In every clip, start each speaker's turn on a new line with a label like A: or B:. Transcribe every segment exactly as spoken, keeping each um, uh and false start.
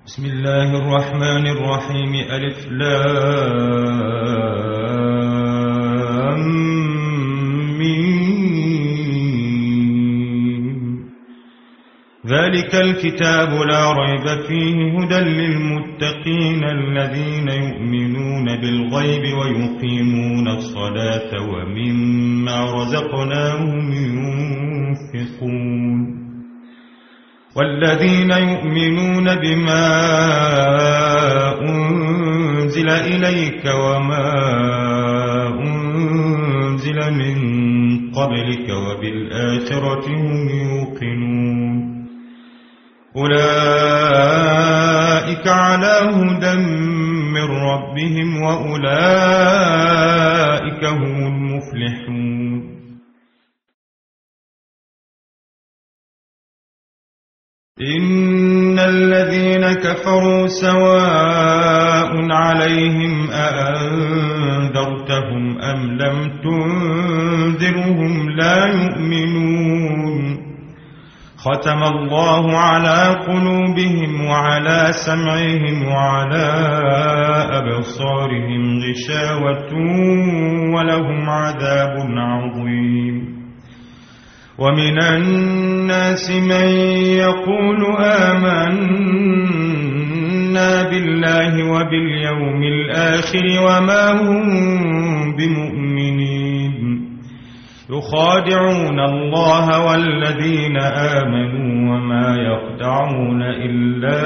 A: بسم الله الرحمن الرحيم. ألف لام ميم. ذلك الكتاب لا ريب فيه هدى للمتقين الذين يؤمنون بالغيب ويقيمون الصلاة ومما رزقناهم ينفقون والذين يؤمنون بما أنزل إليك وما أنزل من قبلك وبالآخرة هم يوقنون أولئك على هدى من ربهم وأولئك هم المفلحون. إن الذين كفروا سواء عليهم أأنذرتهم أم لم تنذرهم لا يؤمنون. ختم الله على قلوبهم وعلى سمعهم وعلى أبصارهم غشاوة ولهم عذاب عظيم. ومن الناس من يقول آمنا بالله وباليوم الآخر وما هم بمؤمنين يخادعون الله والذين آمنوا وما يخدعون إلا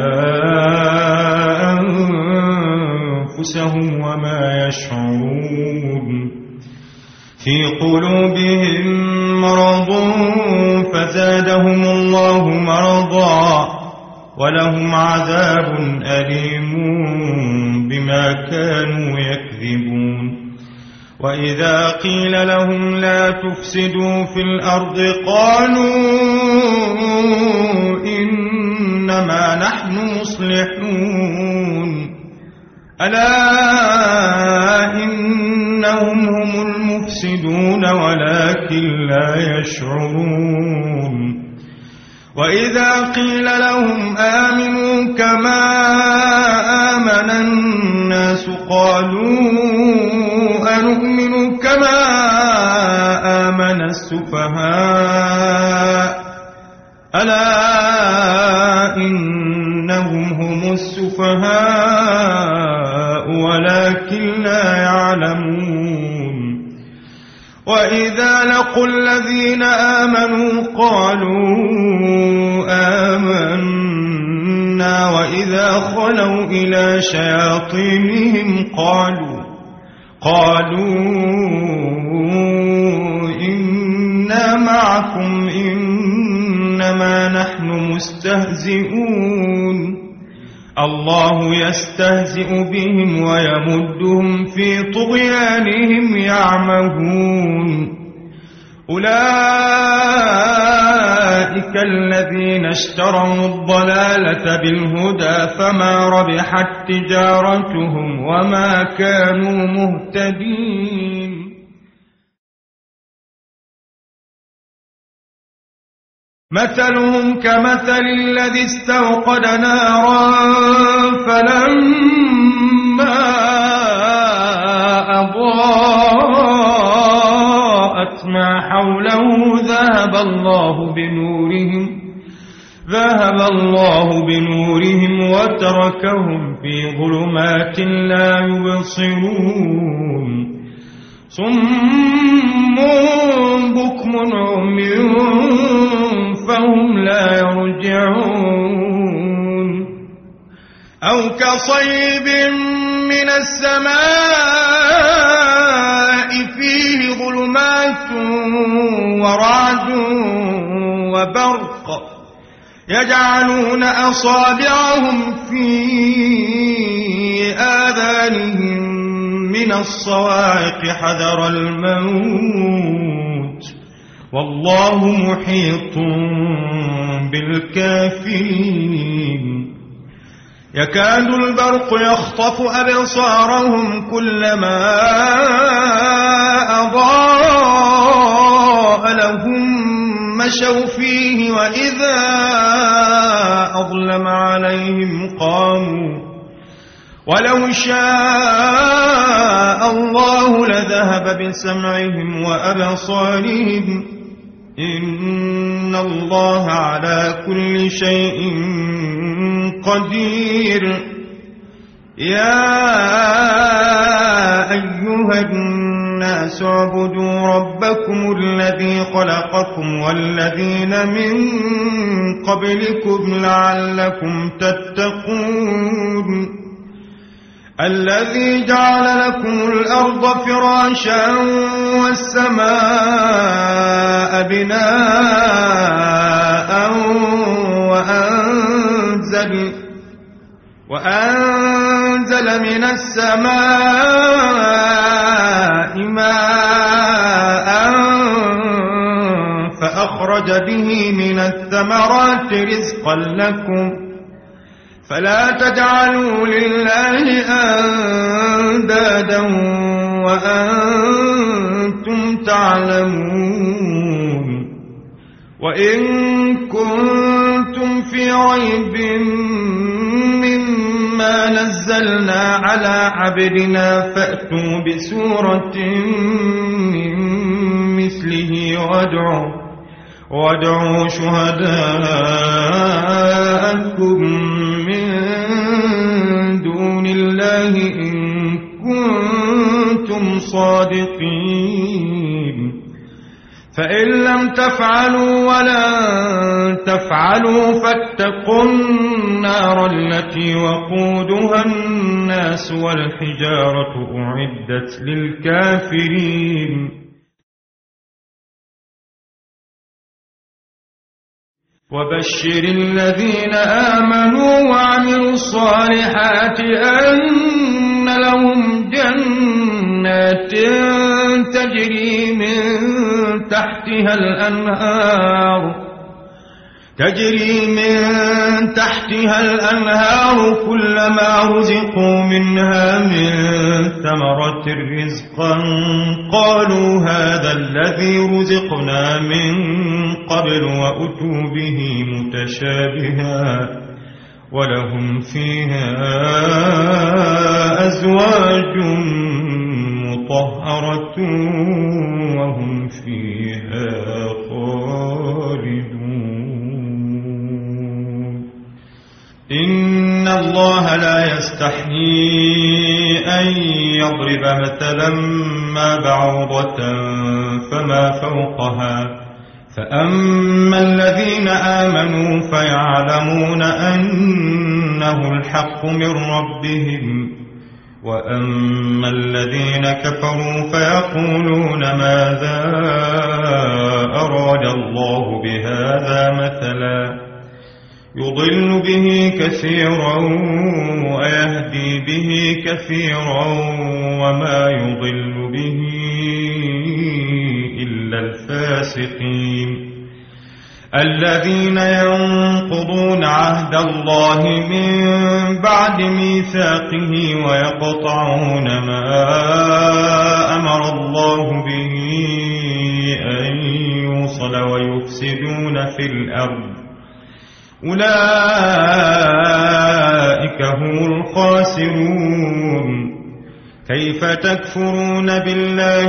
A: أنفسهم وما يشعرون. في قلوبهم مرض فزادهم الله مرضا ولهم عذاب أليم بما كانوا يكذبون. وإذا قيل لهم لا تفسدوا في الأرض قالوا إنما نحن مصلحون ألا إنهم هم المفسدون ولكن لا يشعرون. وإذا قيل لهم آمنوا كما آمن الناس قالوا أنؤمن كما آمن السفهاء ألا إنهم هم السفهاء ولكن لا يعلمون. وإذا لقوا الذين آمنوا قالوا آمنا وإذا خلوا إلى شياطينهم قالوا قالوا إنا معكم إنما نحن مستهزئون. الله يستهزئ بهم ويمدهم في طغيانهم يعمهون. أولئك الذين اشتروا الضلالة بالهدى فما ربحت تجارتهم وما كانوا مهتدين. مثلهم كمثل الذي استوقد نارا فلما أضاءت ما حوله ذهب الله بنورهم ذهب الله بنورهم وتركهم في ظلمات لا يبصرون. صم بكم عمي فهم لا يرجعون. أو كصيب من السماء فيه ظلمات ورعد وبرق يجعلون أصابعهم في آذانهم من الصواعق حذر الموت والله محيط بالكافرين. يكاد البرق يخطف أبصارهم كلما أضاء لهم مشوا فيه وإذا أظلم تسلم عليهم قاموا ولو شاء الله لذهب بسمعهم وأبصارهم إن الله على كل شيء قدير يا أيها الناس اعبدوا ربكم الذي خلقكم والذين من قبلكم لعلكم تتقون الذي جعل لكم الأرض فراشا والسماء بناء وأنزل, وأنزل من السماء ماء فأخرج به من الثمرات رزقا لكم فلا تجعلوا لله أندادا وأنتم تعلمون وإن كنتم في ريب مما نزلنا على عبدنا فأتوا بسورة من مثله وادعوا وادعوا شهداءكم من دون الله إن كنتم صادقين فإن لم تفعلوا ولن تفعلوا فاتقوا النار التي وقودها الناس والحجارة أعدت للكافرين وبشر الذين آمنوا وعملوا الصالحات أن لهم جنات تجري من تحتها الأنهار تجري من تحتها الأنهار كلما رزقوا منها من ثمرة رزقا قالوا هذا الذي رزقنا من قبل وأتوا به متشابها ولهم فيها أزواج مطهرة وهم فيها خالدون إن الله لا يستحيي أن يضرب مثلا ما بعوضة فما فوقها فأما الذين آمنوا فيعلمون أنه الحق من ربهم وأما الذين كفروا فيقولون ماذا أراد الله بهذا مثلا يضل به كثيرا ويهدي به كثيرا وما يضل به إلا الفاسقين الذين ينقضون عهد الله من بعد ميثاقه ويقطعون ما أمر الله به أن يوصل ويفسدون في الأرض أولئك هم الخاسرون كيف تكفرون بالله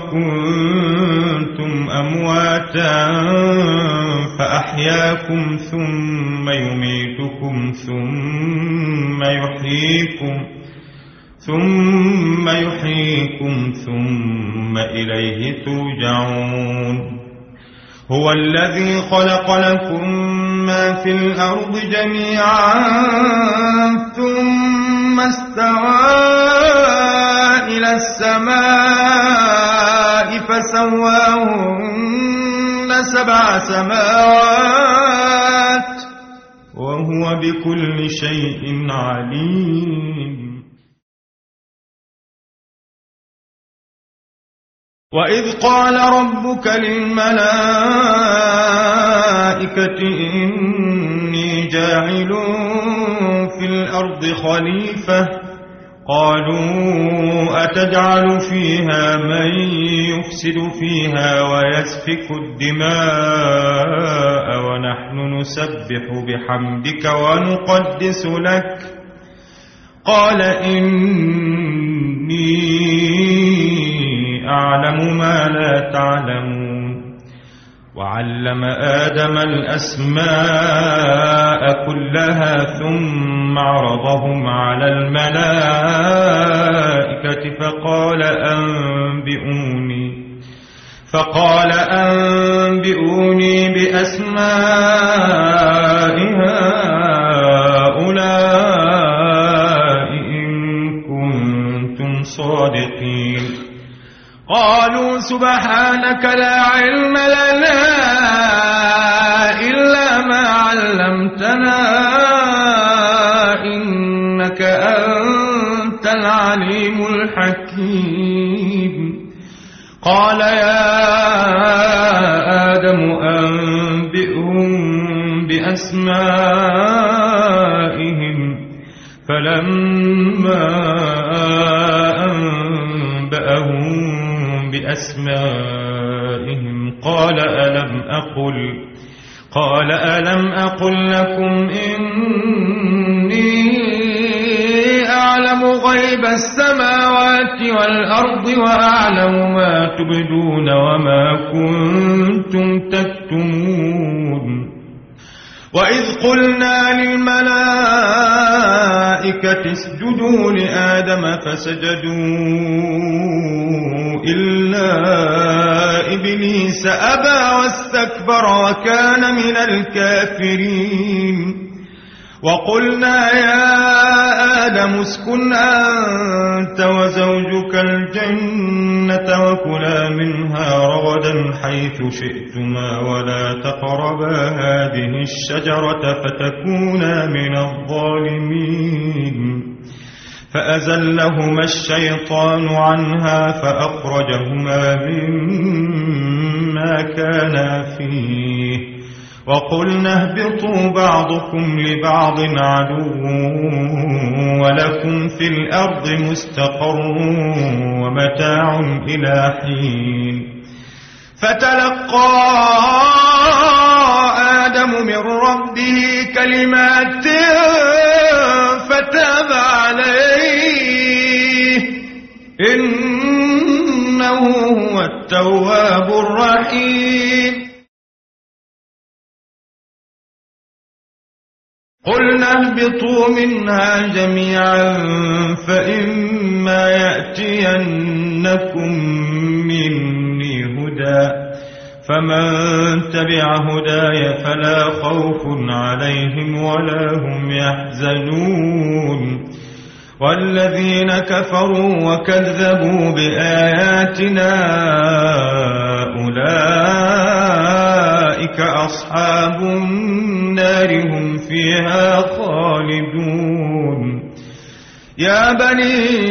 A: وكنتم أمواتا فأحياكم ثم يميتكم ثم يحييكم ثم يحييكم ثم إليه ترجعون هو الذي خلق لكم ما في الأرض جميعا ثم استوى إلى السماء فسواهن سبع سماوات وهو بكل شيء عليم وإذ قال ربك للملائكة إني جاعل في الأرض خليفة قالوا أتجعل فيها من يفسد فيها ويسفك الدماء ونحن نسبح بحمدك ونقدس لك قال إني أعلم ما لا تعلمون وعلم آدم الأسماء كلها ثم عرضهم على الملائكة فقال أنبئوني فقال أنبئوني بأسماء هؤلاء إن كنتم صادقين قالوا سبحانك لا علم لنا إلا ما علمتنا إنك أنت العليم الحكيم قال يا آدم أنبئهم بأسمائهم فلما أنبأهم بأسمائهم قال ألم أقل قال ألم أقل لكم إني أعلم غيب السماوات والأرض وأعلم ما تبدون وما كنتم تكتمون وإذ قلنا للملائكة اسجدوا لآدم فسجدوا إلا إبليس أبى واستكبر وكان من الكافرين وقلنا يا آدم اسكن أنت وزوجك الجنة وكلا منها رغدا حيث شئتما ولا تقربا هذه الشجرة فتكونا من الظالمين فأزلهما الشيطان عنها فأخرجهما مما كانا فيه وقلنا اهبطوا بعضكم لبعض عدو ولكم في الأرض مستقر ومتاع إلى حين فتلقى آدم من ربه كلمات فتاب عليه إنه هو التواب الرحيم قلنا اهبطوا منها جميعا فإما يأتينكم مني هدى فمن تبع هداي فلا خوف عليهم ولا هم يحزنون والذين كفروا وكذبوا بآياتنا أولئك أصحاب النار هم فيها خالدون يا بني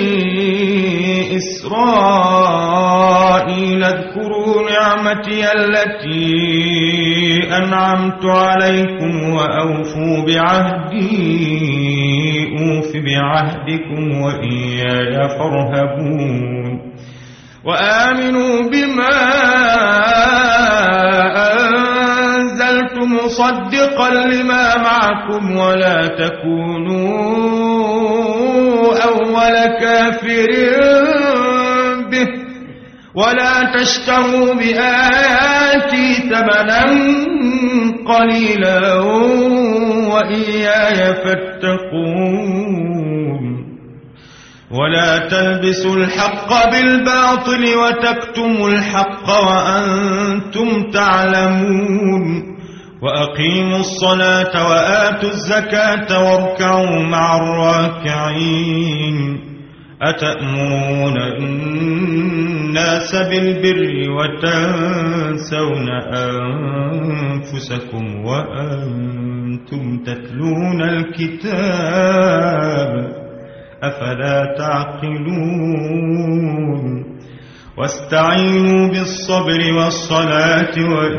A: إسرائيل اذكروا نعمتي التي أنعمت عليكم وأوفوا بعهدي أوف بعهدكم وإياي فارهبون وآمنوا بما أنزلت مصدقا لما معكم ولا تكونوا أول كافر به ولا تشتروا بآياتي ثمنا قليلا وإياي فاتقون ولا تلبسوا الحق بالباطل وتكتموا الحق وأنتم تعلمون وأقيموا الصلاة وآتوا الزكاة واركعوا مع الراكعين أتأمرون الناس بالبر وتنسون أنفسكم وأنتم تتلون الكتاب أفلا تعقلون واستعينوا بالصبر والصلاة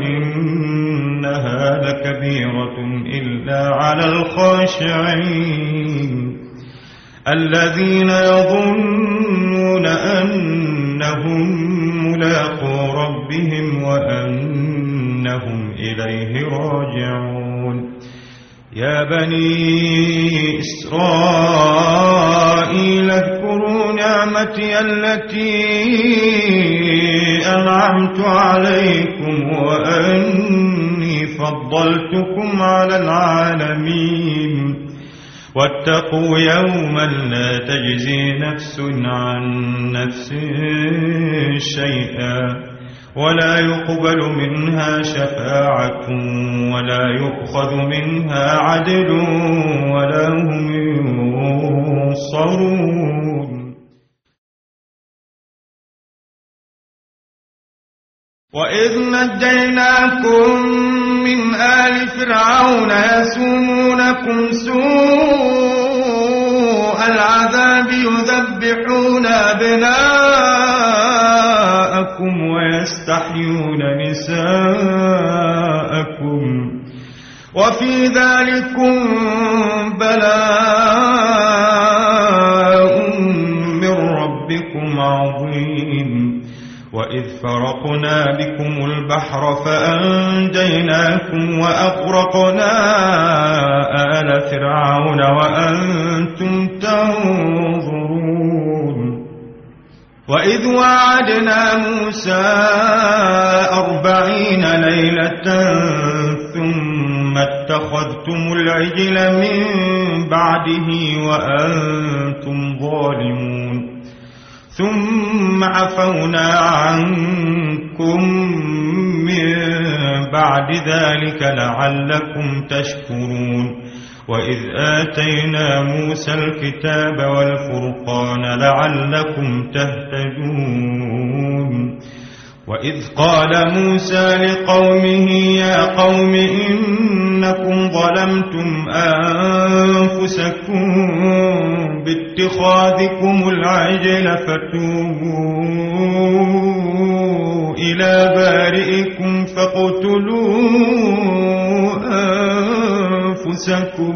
A: وإنها لكبيرة إلا على الخاشعين الذين يظنون أنهم ملاقو ربهم وأنهم إليه راجعون يا بني إسرائيل اذكروا نعمتي التي أنعمت عليكم وأني فضلتكم على العالمين واتقوا يوما لا تجزي نفس عن نفس شيئا ولا يقبل منها شفاعة ولا يؤخذ منها عدل ولا هم ينصرون وإذ نجيناكم من آل فرعون يسومونكم سوء العذاب يذبحون أبناءكم ويستحيون نساءكم وفي ذلكم بلاء من ربكم عظيم وإذ فرقنا بكم البحر فأنجيناكم وأغرقنا آل فرعون وأنتم تنظرون وإذ وعدنا موسى أربعين ليلة ثم اتخذتم العجل من بعده وأنتم ظالمون ثم عفونا عنكم من بعد ذلك لعلكم تشكرون وإذ آتينا موسى الكتاب والفرقان لعلكم تهتدون وإذ قال موسى لقومه يا قوم إنكم ظلمتم أنفسكم باتخاذكم العجل فتوبوا إلى بارئكم فاقتلوا أنفسكم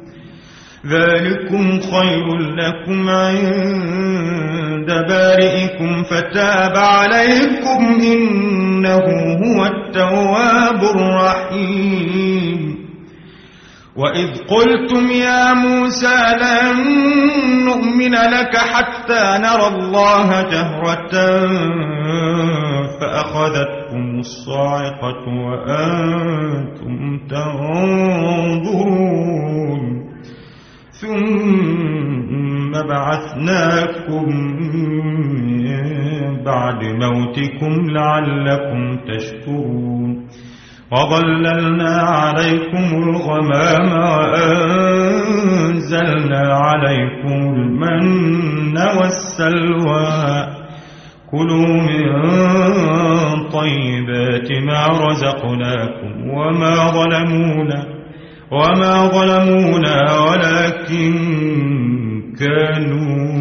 A: ذلكم خير لكم عند بارئكم فتاب عليكم إنه هو التواب الرحيم وإذ قلتم يا موسى لن نؤمن لك حتى نرى الله جهرة فأخذتكم الصاعقة وأنتم تنظرون ثم بعثناكم من بعد موتكم لعلكم تشكرون وظللنا عليكم الغمام وأنزلنا عليكم المن والسلوى كلوا من طيبات ما رزقناكم وما ظلمونا وما ظلمونا ولكن كانوا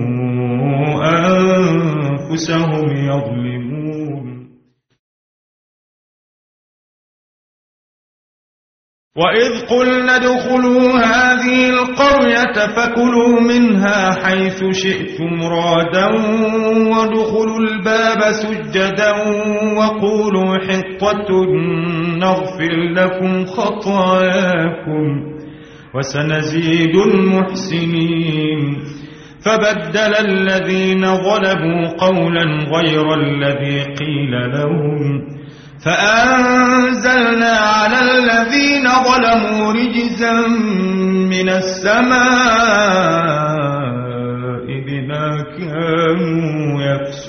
A: أنفسهم يظلمون وإذ قلنا ادخلوا هذه القرية فكلوا منها حيث شئتم رادا وادخلوا الباب سجدا وقولوا حطة نغفر لكم خطاياكم وسنزيد المحسنين فبدل الذين ظلموا قولا غير الذي قيل لهم فأنزلنا على الذين ظلموا رجزا من السماء بما كانوا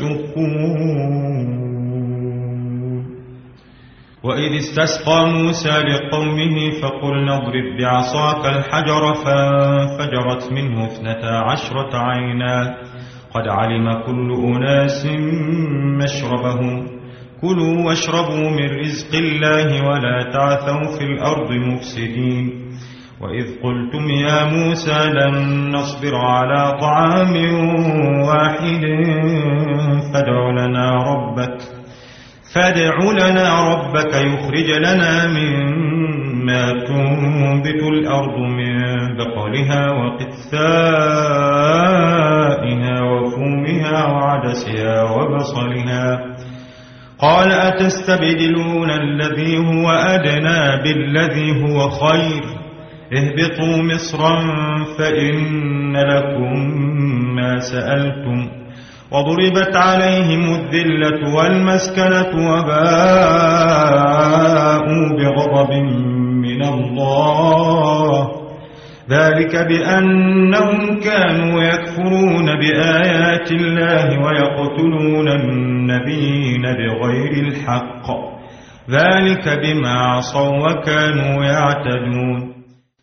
A: يفسقون وإذ استسقى موسى لقومه فقلنا اضرب بعصاك الحجر فانفجرت منه اثنتا عشرة عينا قد علم كل أناس مشربهم كلوا واشربوا من رزق الله ولا تعثوا في الأرض مفسدين وإذ قلتم يا موسى لن نصبر على طعام واحد فادع لنا ربك فادع لنا ربك يخرج لنا مما تنبت الأرض من بقلها وقثائها وفومها وعدسها وبصلها قال أتستبدلون الذي هو أدنى بالذي هو خير اهبطوا مصرا فإن لكم ما سألتم وضربت عليهم الذلة والمسكنة وباءوا بغضب من الله ذلك بأنهم كانوا يكفرون بآيات الله ويقتلون النبيين بغير الحق ذلك بما عصوا وكانوا يعتدون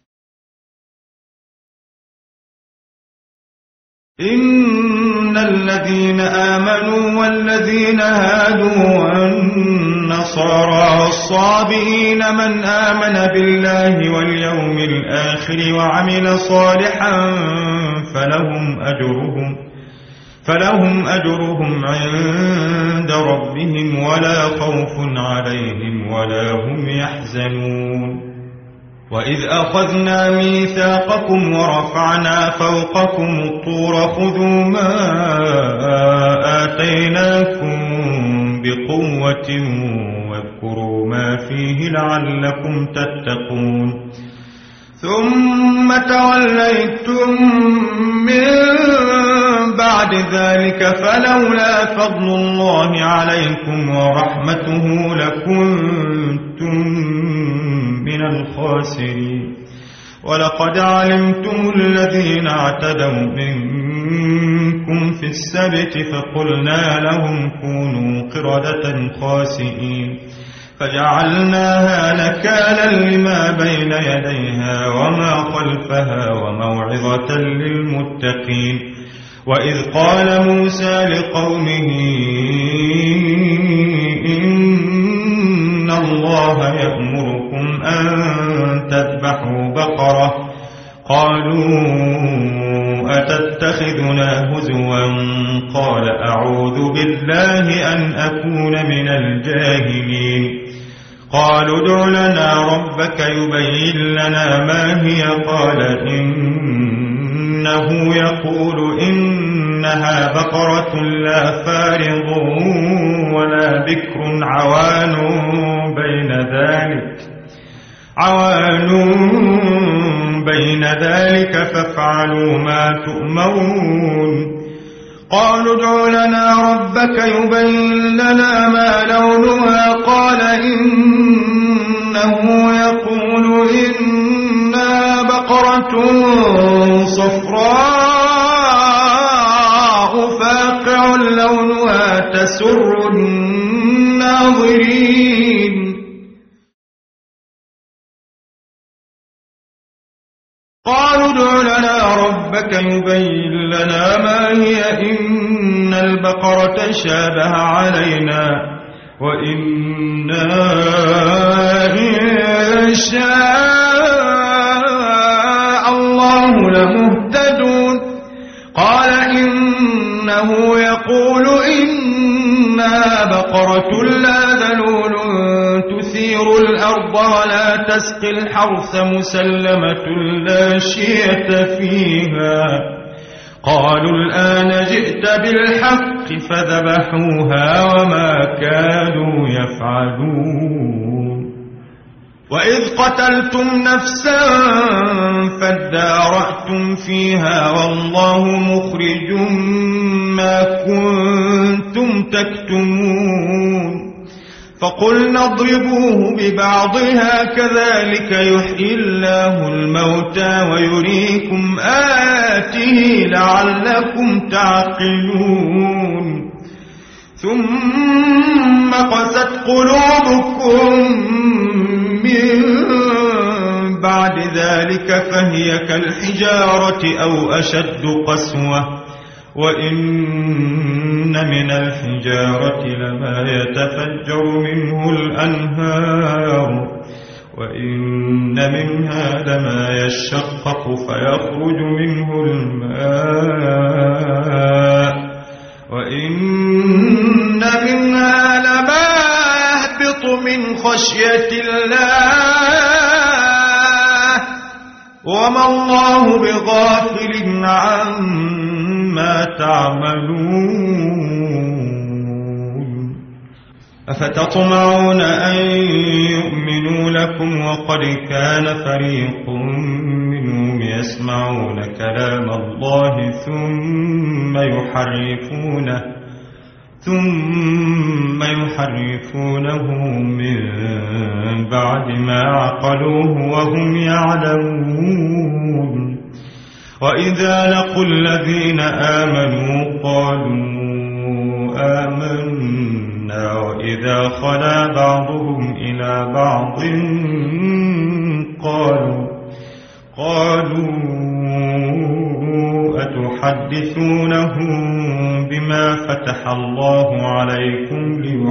A: إن الذين آمنوا والذين هادوا والنصارى والصابئين من آمن بالله واليوم الآخر وعمل صالحا فلهم أجرهم فلهم أجرهم عند ربهم ولا خوف عليهم ولا هم يحزنون وإذ أخذنا ميثاقكم ورفعنا فوقكم الطور خذوا ما آتيناكم بقوة واذكروا ما فيه لعلكم تتقون ثم توليتم من بعد ذلك فلولا فضل الله عليكم ورحمته لكنتم من الخاسرين ولقد علمتم الذين اعتدوا منكم في السبت فقلنا لهم كونوا قردة خاسئين فجعلناها نكالا لما بين يديها وما خلفها وموعظة للمتقين وإذ قال موسى لقومه إن الله يأمركم أن تذبحوا بقرة قالوا أتتخذنا هزوا قال أعوذ بالله أن أكون من الجاهلين قالوا ادع لنا ربك يبين لنا ما هي قال إنه يقول إنها بقرة لا فارض ولا بكر عوان بين ذلك عوان بين ذلك فافعلوا ما تؤمرون قالوا ادع لنا ربك يبين لنا ما لونها قال إنه يقول إنها بقرة صفراء فاقع لونها تسر الناظرين قالوا ادع لنا ربك يبين لنا ما هي إن البقرة شابه علينا وإنا إن شاء الله لمهتدون قال إنه يقول إنها بقرة لا ذلول تثير الأرض ولا تسقي الحرث مسلمة لا شية فيها قالوا الآن جئت بالحق فذبحوها وما كانوا يفعلون وإذ قتلتم نفسا فادارأتم فيها والله مخرج ما كنتم تكتمون فقلنا اضربوه ببعضها كذلك يحيي الله الموتى ويريكم آياته لعلكم تعقلون ثم قست قلوبكم من بعد ذلك فهي كالحجارة أو أشد قسوة وإن من الحجارة لما يتفجر منه الأنهار وإن منها لما يشقق فيخرج منه الماء وإن منها لما يهبط من خشية الله وما الله بغافل عما تعملون أفتطمعون أن يؤمنوا لكم وقد كان فريق منهم يسمعون كلام الله ثم يحرفونه ثم يحرفونه من بعد ما عقلوه وهم يعلمون وإذا لقوا الذين آمنوا قالوا آمنا وإذا خلا بعضهم إلى بعض قالوا قالوا أتحدثونهم بما فتح الله عليكم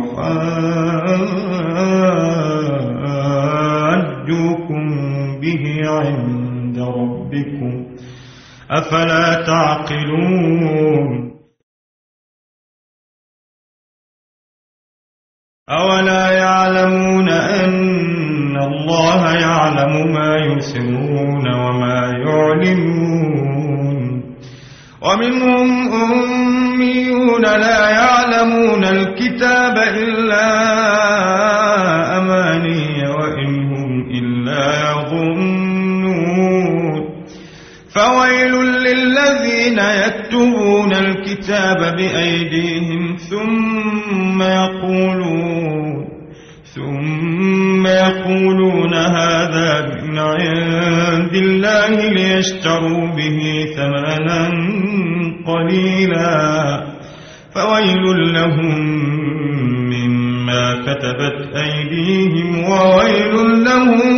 A: ليحاجوكم به عند ربكم أفلا تعقلون أولا يعلمون أن الله يعلم ما يسرون وما يعلنون ومنهم أميون لا يعلمون الكتاب إلا أماني وإن هم إلا يظنون فويل للذين يكتبون الكتاب بأيديهم ثم يقولون ثم يقولون هذا من عند الله ليشتروا به ثمنا قليلا فويل لهم مما كتبت أيديهم وويل لهم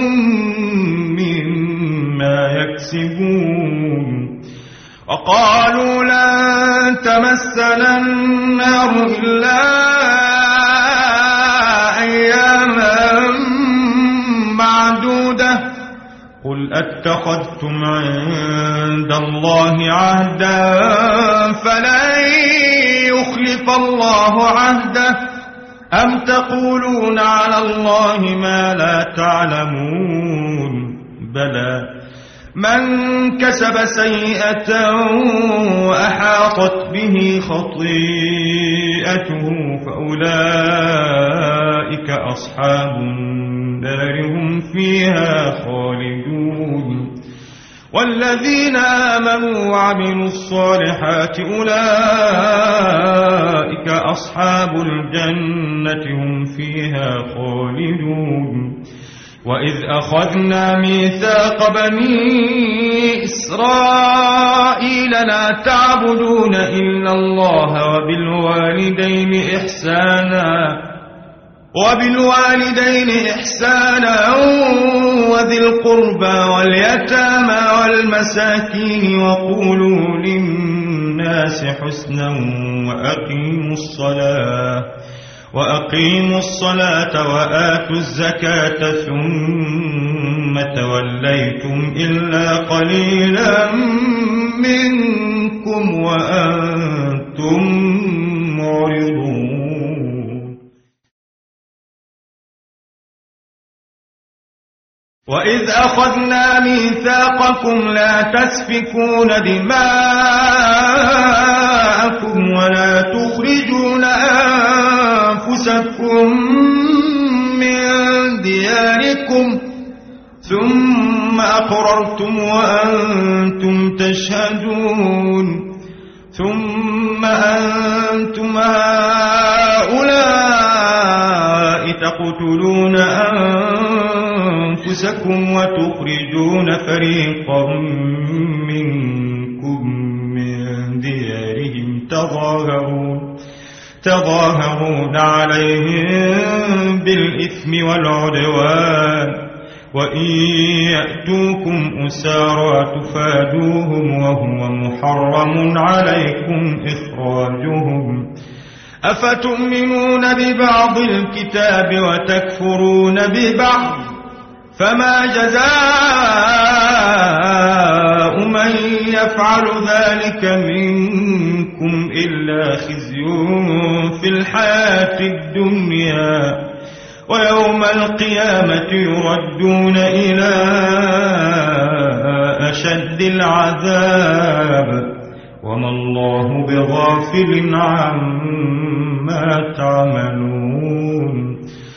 A: مما يكسبون وقالوا لن تمسنا النار إلا أياما معدودة قل أتخذتم عند الله عهدا فلن يخلف الله عهده أم تقولون على الله ما لا تعلمون بلى من كسب سيئة وأحاطت به خطيئته فأولئك أصحاب النار هم فيها خالدون والذين آمنوا وعملوا الصالحات أولئك أصحاب الجنة هم فيها خالدون وإذ أخذنا ميثاق بني إسرائيل لا تعبدون إلا الله وبالوالدين إحسانا وبالوالدين إحسانا وذي القربى واليتامى والمساكين وقولوا للناس حسنا وأقيموا الصلاة وأقيموا الصلاة وآتوا الزكاة ثم توليتم إلا قليلا منكم وأنتم معرضون وإذ أخذنا ميثاقكم لا تسفكون دماءكم ولا تخرجون أنفسكم من دياركم ثم أقررتم وأنتم تشهدون ثم أنتم هؤلاء تقتلون أنفسكم وتخرجون فريقا منكم من ديارهم تظاهرون تظاهرون عليهم بالإثم والعدوان وإن يأتوكم أسارى تفادوهم وهو محرم عليكم إخراجهم أفتؤمنون ببعض الكتاب وتكفرون ببعض فما جزاء من يفعل ذلك منكم إلا خزي في الحياة الدنيا ويوم القيامة يردون إلى أشد العذاب وما الله بغافل عما تعملون.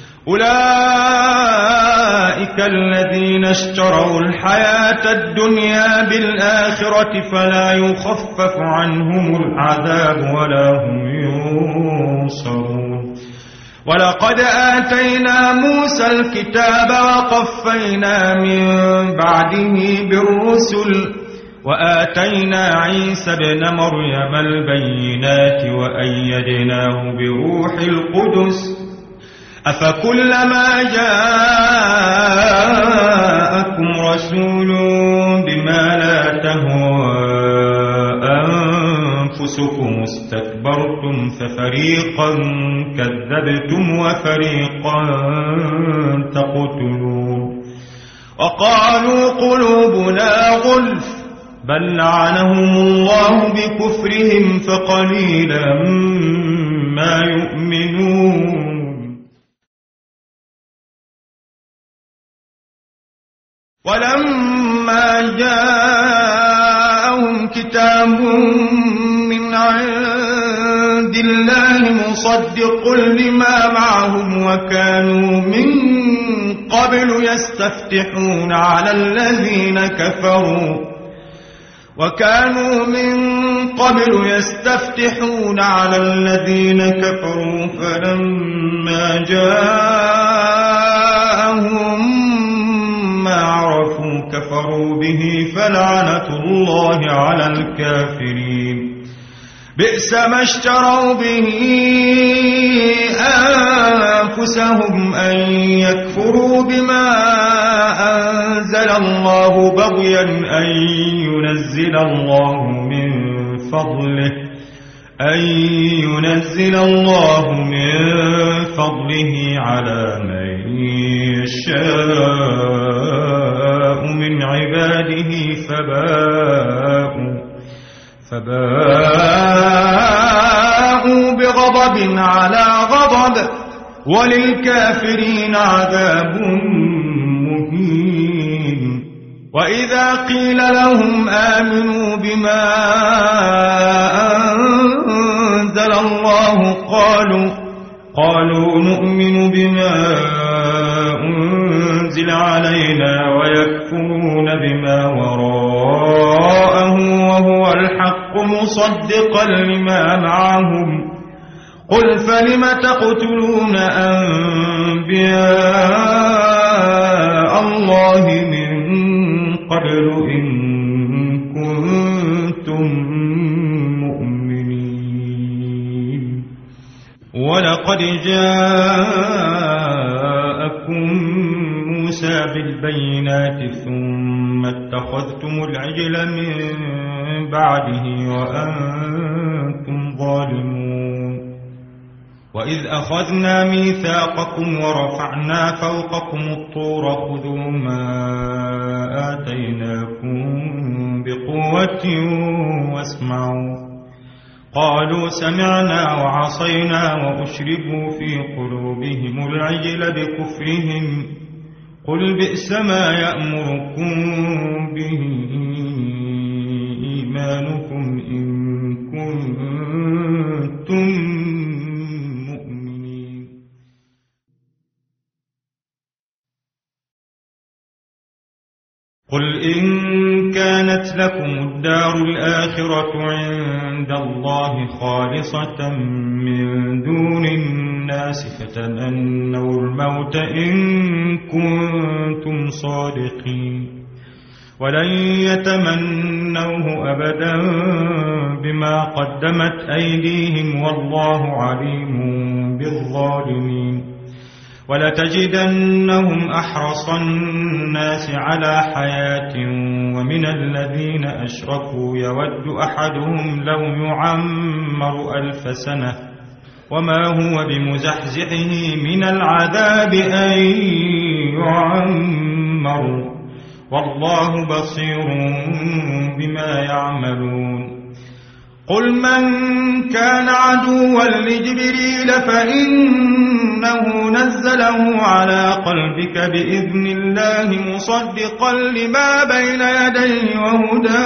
A: أولئك الذين اشتروا الحياة الدنيا بالآخرة فلا يخفف عنهم العذاب ولا هم ينصرون. ولقد آتينا موسى الكتاب وقفينا من بعده بالرسل وآتينا عيسى ابن مريم البينات وأيدناه بروح القدس أفكلما جاءكم رسول بما لا تهوى أنفسكم استكبرتم ففريقا كذبتم وفريقا تقتلون. وقالوا قلوبنا غلف بل لعنهم الله بكفرهم فقليلا ما يؤمنون. ولما جاءهم كتاب من عند الله مصدق لما معهم وكانوا من قبل يستفتحون على الذين كفروا وكانوا من قبل يستفتحون على الذين كفروا فلما جاءهم ما عرفوا كفروا به فلعنة الله على الكافرين. بئس ما اشتروا به أنفسهم أن يكفروا بما أنزل الله بغيا أن ينزل الله من فضله أن ينزل الله من فضله على من يشاء من عباده فباءوا فباءوا بغضب على غضب وللكافرين عذاب مهين. وإذا قيل لهم آمنوا بما أنزل الله قالوا قالوا نؤمن بما أنزل علينا ويكفرون بما وراءه وهو الحق مصدقا لما معهم. قل فلم تقتلون أنبياء الله من قبل إن كنتم مؤمنين. ولقد جاءكم موسى بالبينات ثم اتخذتم العجل من بعده وأنتم ظالمون. وإذ أخذنا ميثاقكم ورفعنا فوقكم الطور خذوا ما آتيناكم بقوة واسمعوا. قالوا سمعنا وعصينا وأشربوا في قلوبهم العجل بكفرهم. قل بئس ما يأمركم به إيمانكم إن كنتم مؤمنين. قل إن كانت لكم الدار الآخرة عند الله خالصة من دون الناس فتمنوا الموت إن كنتم صادقين. ولن يتمنوه أبدا بما قدمت أيديهم والله عليم بالظالمين. ولتجدنهم أحرص الناس على حياة ومن الذين أشركوا يود أحدهم لو يعمر ألف سنة وما هو بمزحزحه من العذاب أن يعمر والله بصير بما يعملون. قل من كان عدوا لجبريل فإنه نزله على قلبك بإذن الله مصدقا لما بين يديه وهدى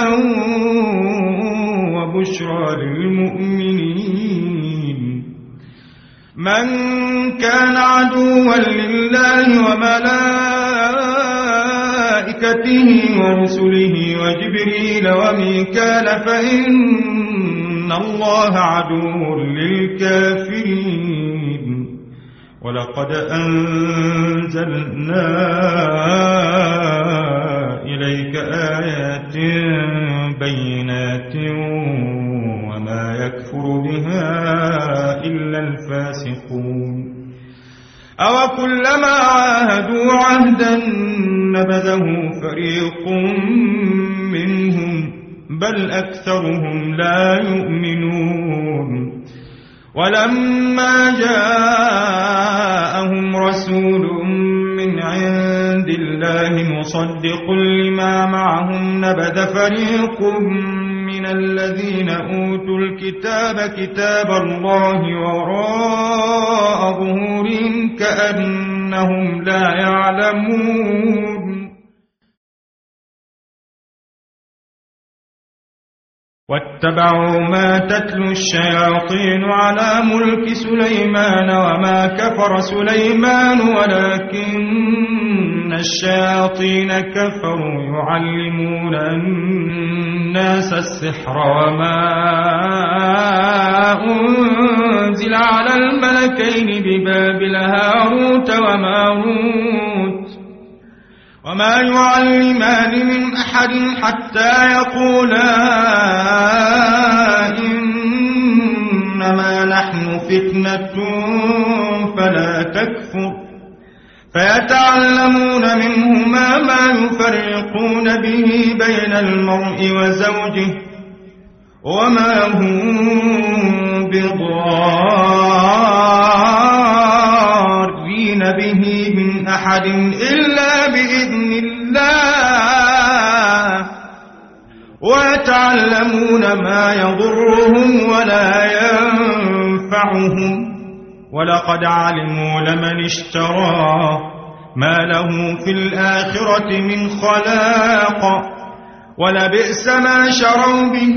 A: وبشرى للمؤمنين. من كان عدوا لله وملائكته ورسله وجبريل وميكال فإن الله عدو للكافرين. ولقد أنزلنا إليك آيات بينات وما يكفر بها إلا الفاسقون. أوكلما عاهدوا عهدا نبذه فريق منهم بل أكثرهم لا يؤمنون. ولما جاءهم رسول من عند الله مصدق لما معهم نبذ فريق من الذين أوتوا الكتاب كتاب الله وراء ظهورهم كأنهم لا يعلمون. واتبعوا ما تتلو الشياطين على ملك سليمان وما كفر سليمان ولكن الشياطين كفروا يعلمون الناس السحر وما أنزل على الملكين ببابل هاروت وماروت وما يعلمان من أحد حتى يقولا إنما نحن فتنة فلا تكفر فيتعلمون منهما ما يفرقون به بين المرء وزوجه وما هم بضارين به من أحد إلا بإذن الله ويتعلمون ما يضرهم ولا ينفعهم ولقد علموا لمن اشتراه ما له في الآخرة من خلاق ولبئس ما شروا به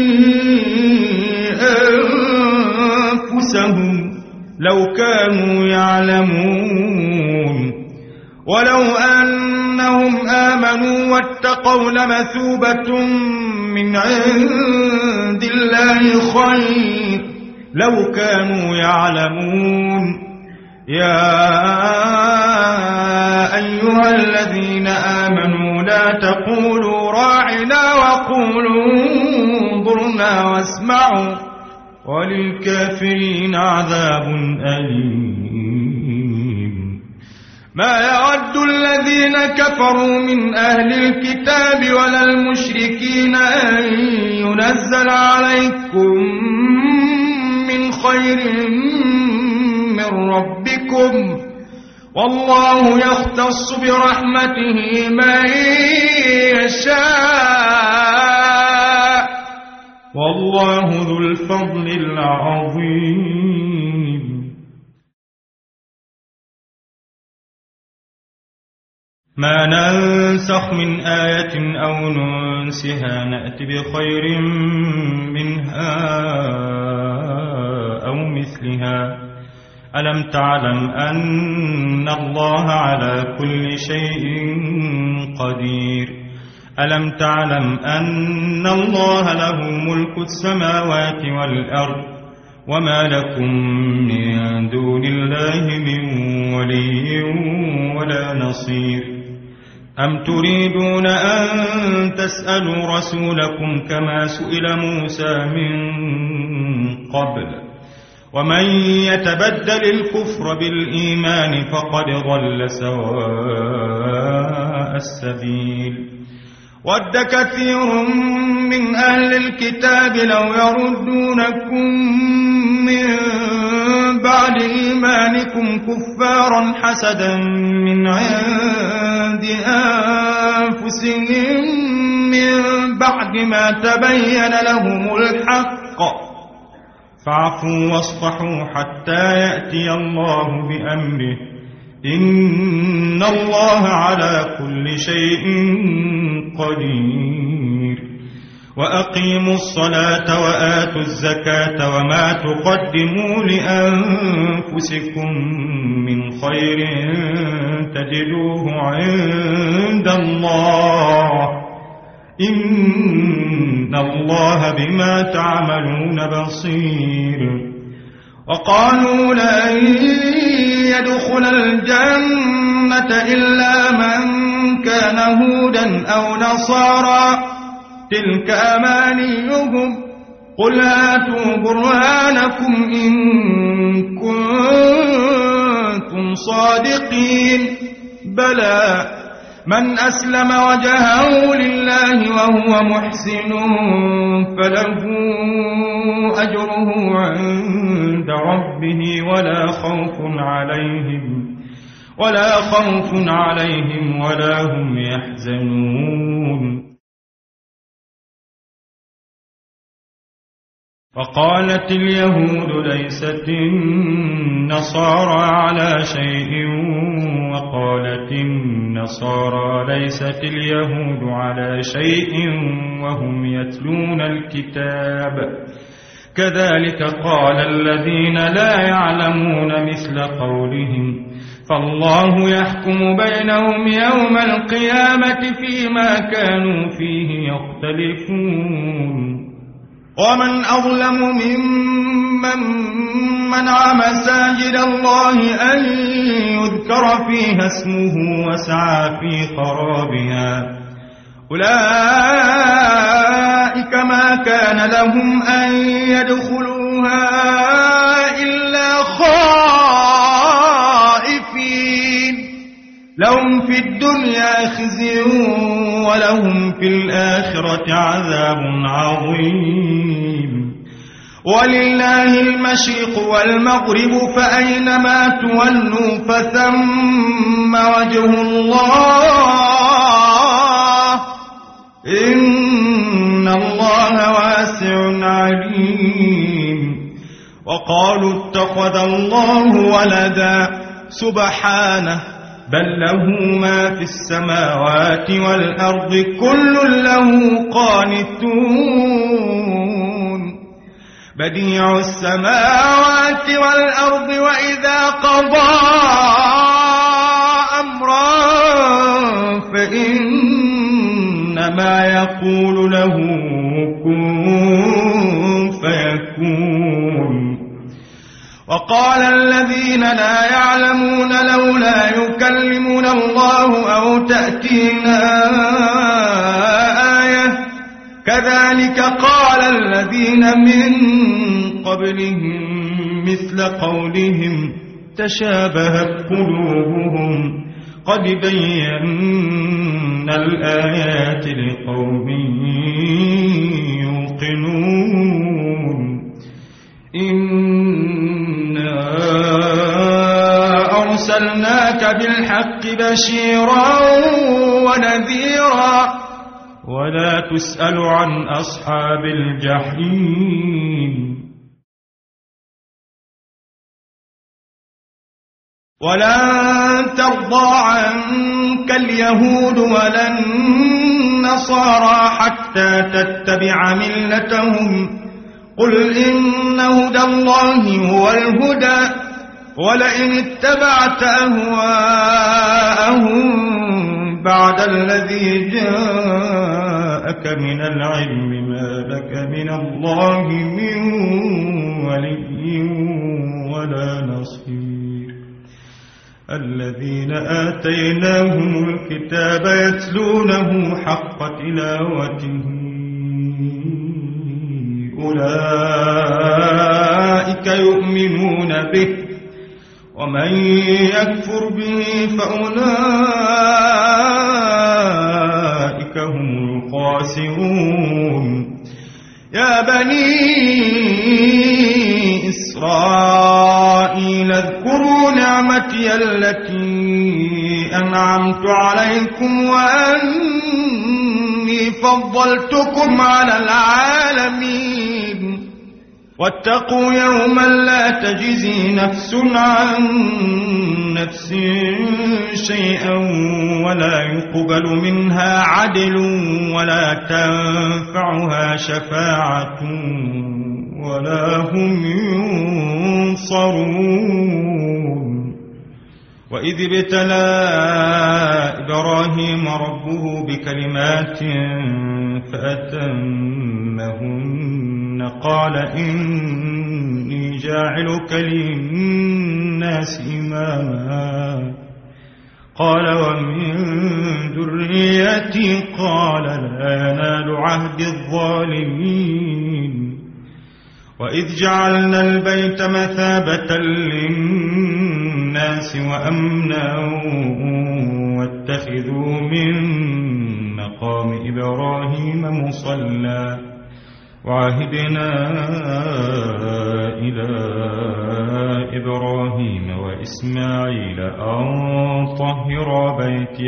A: أنفسهم لو كانوا يعلمون. ولو أنهم آمنوا واتقوا لمثوبة من عند الله خير لو كانوا يعلمون. يا أيها الذين آمنوا لا تقولوا راعنا وقولوا انظرنا واسمعوا وللكافرين عذاب أليم. ما يود الذين كفروا من أهل الكتاب ولا المشركين أن ينزل عليكم من خير من ربكم والله يختص برحمته من يشاء والله ذو الفضل العظيم. ما ننسخ من آية أو ننسها نأت بخير منها أو مثلها. ألم تعلم أن الله على كل شيء قدير. ألم تعلم أن الله له ملك السماوات والأرض وما لكم من دون الله من ولي ولا نصير. أم تريدون أن تسألوا رسولكم كما سئل موسى من قبل ومن يتبدل الكفر بالإيمان فقد ضل سواء السبيل. ود كثير من أهل الكتاب لو يردونكم من بعد إيمانكم كفارا حسدا من عند أنفسهم من بعد ما تبين لهم الحق فاعفوا واصفحوا حتى يأتي الله بأمره إن الله على كل شيء قدير. وأقيموا الصلاة وآتوا الزكاة وما تقدموا لأنفسكم من خير تجدوه عند الله إن الله بما تعملون بصير. وقالوا لن يدخل الجنة إلا من كان هودا أو نصارى تلك أمانيهم قل هاتوا برهانكم إن كنتم صادقين بلى من أسلم وجهه لله وهو محسن فله أجره عند ربه ولا خوف عليهم ولا خوف عليهم ولا هم يحزنون. وقالت اليهود ليست النصارى على شيء وقالت النصارى ليست اليهود على شيء وهم يتلون الكتاب كذلك قال الذين لا يعلمون مثل قولهم فالله يحكم بينهم يوم القيامة فيما كانوا فيه يختلفون. ومن أظلم ممن منع مساجد الله أن يذكر فيها اسمه وسعى في خرابها أولئك ما كان لهم أن يدخلوها إلا خائفين لهم في الدنيا خزي ولهم في الآخرة عذاب عظيم. ولله المشرق والمغرب فأينما تولوا فثم وجه الله إن الله واسع عليم. وقالوا اتخذ الله ولدا سبحانه بل له ما في السماوات والأرض كل له قانتون بديع السماوات والأرض وإذا قضى أمرا فإنما يقول له كن فيكون. وقال الذين لا يعلمون لولا يكلمنا الله أو تأتينا آية كذلك قال الذين من قبلهم مثل قولهم تشابهت قلوبهم قد بينا الآيات لقوم يوقنون. إنا أرسلناك بالحق بشيرا ونذيرا ولا تسأل عن أصحاب الجحيم. ولن ترضى عنك اليهود ولا النصارى حتى تتبع ملتهم قل إن هدى الله هو الهدى ولئن اتبعت أهواءهم بعد الذي جاءك من العلم ما لك من الله من ولي ولا نصير. الذين آتيناهم الكتاب يتلونه حق تلاوته أولئك يؤمنون به ومن يكفر به فأولئك هم الخاسرون. يا بني إسرائيل اذكروا نعمتي التي أنعمت عليكم وأني فضلتكم على العالمين. واتقوا يوما لا تجزي نفس عن نفس شيئا ولا يقبل منها عدل ولا تنفعها شفاعة ولا هم ينصرون. وإذ ابتلى إبراهيم ربه بكلمات فأتمهن قال إني جاعلك للناس إماما قال ومن ذريتي قال لا ينال عهد الظالمين. وإذ جعلنا البيت مثابة للناس وأمنا واتخذوا من مقام إبراهيم مصلى وعهدنا إلى إبراهيم وإسماعيل أن طهرا بيتي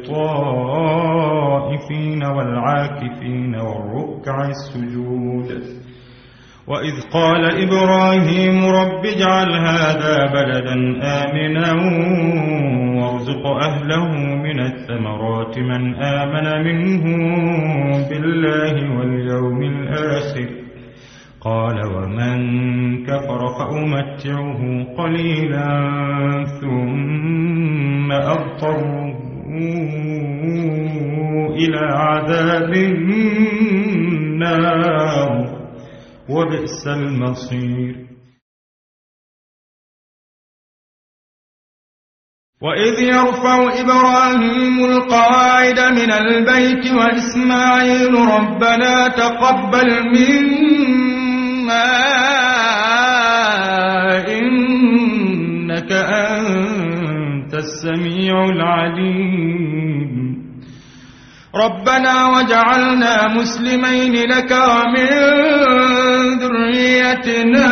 A: للطائفين والعاكفين والركع السجود. وإذ قال إبراهيم رب اجعل هذا بلدا آمنا وارزق أهله من الثمرات من آمن منهم بالله واليوم الآخر قال ومن كفر فأمتعه قليلا ثم أضطره إلى عذاب النار وبئس المصير. وإذ يرفع إبراهيم القواعد من البيت وإسماعيل ربنا تقبل منا إنك أنت السميع العليم. ربنا وجعلنا مسلمين لك ومن ذريتنا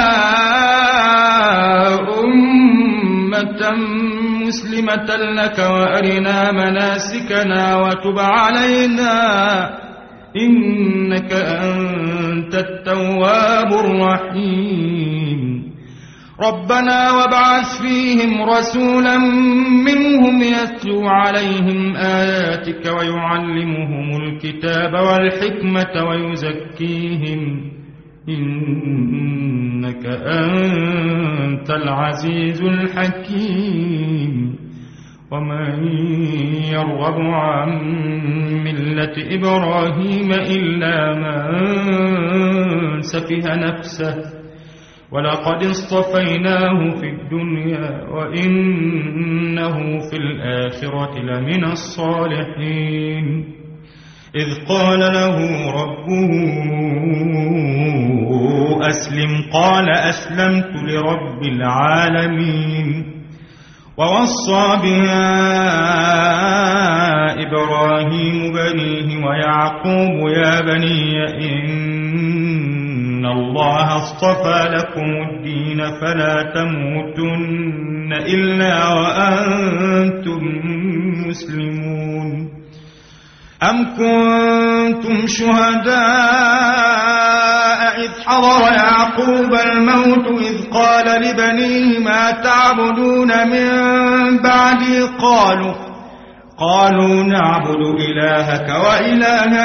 A: أمة مسلمة لك وأرنا مناسكنا وتب علينا إنك أنت التواب الرحيم. ربنا وابعث فيهم رسولا منهم يتلو عليهم آياتك ويعلمهم الكتاب والحكمة ويزكيهم إنك أنت العزيز الحكيم. ومن يرغب عن ملة إبراهيم إلا من سفه نفسه ولقد اصطفيناه في الدنيا وإنه في الآخرة لمن الصالحين. إذ قال له ربه أسلم قال أسلمت لرب العالمين. ووصى بها إبراهيم بنيه ويعقوب يا بني إن الله اصطفى لكم الدين فلا تموتن إلا وأنتم مسلمون. أم كنتم شهداء إذ حضر يعقوب الموت إذ قال لبنيه ما تعبدون من بعدي قالوا قالوا نعبد إلهك وإله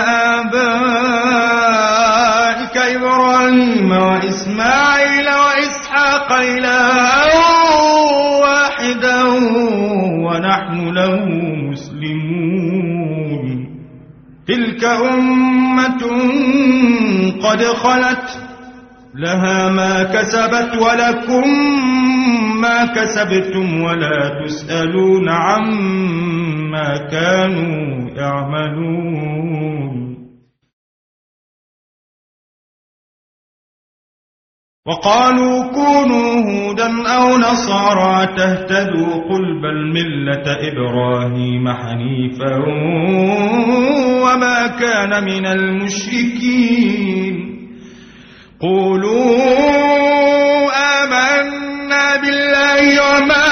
A: آبائك إبراهيم وإسماعيل وإسحاق إلها واحدا ونحن له مسلمون. تلك أمة قد خلت لها ما كسبت ولكم ما كسبتم ولا تسألون عما كانوا يعملون. وقالوا كونوا هودا أو نصارى تهتدوا قل بل ملة إبراهيم حنيفا وما كان من المشركين. قولوا آمنا بالله وما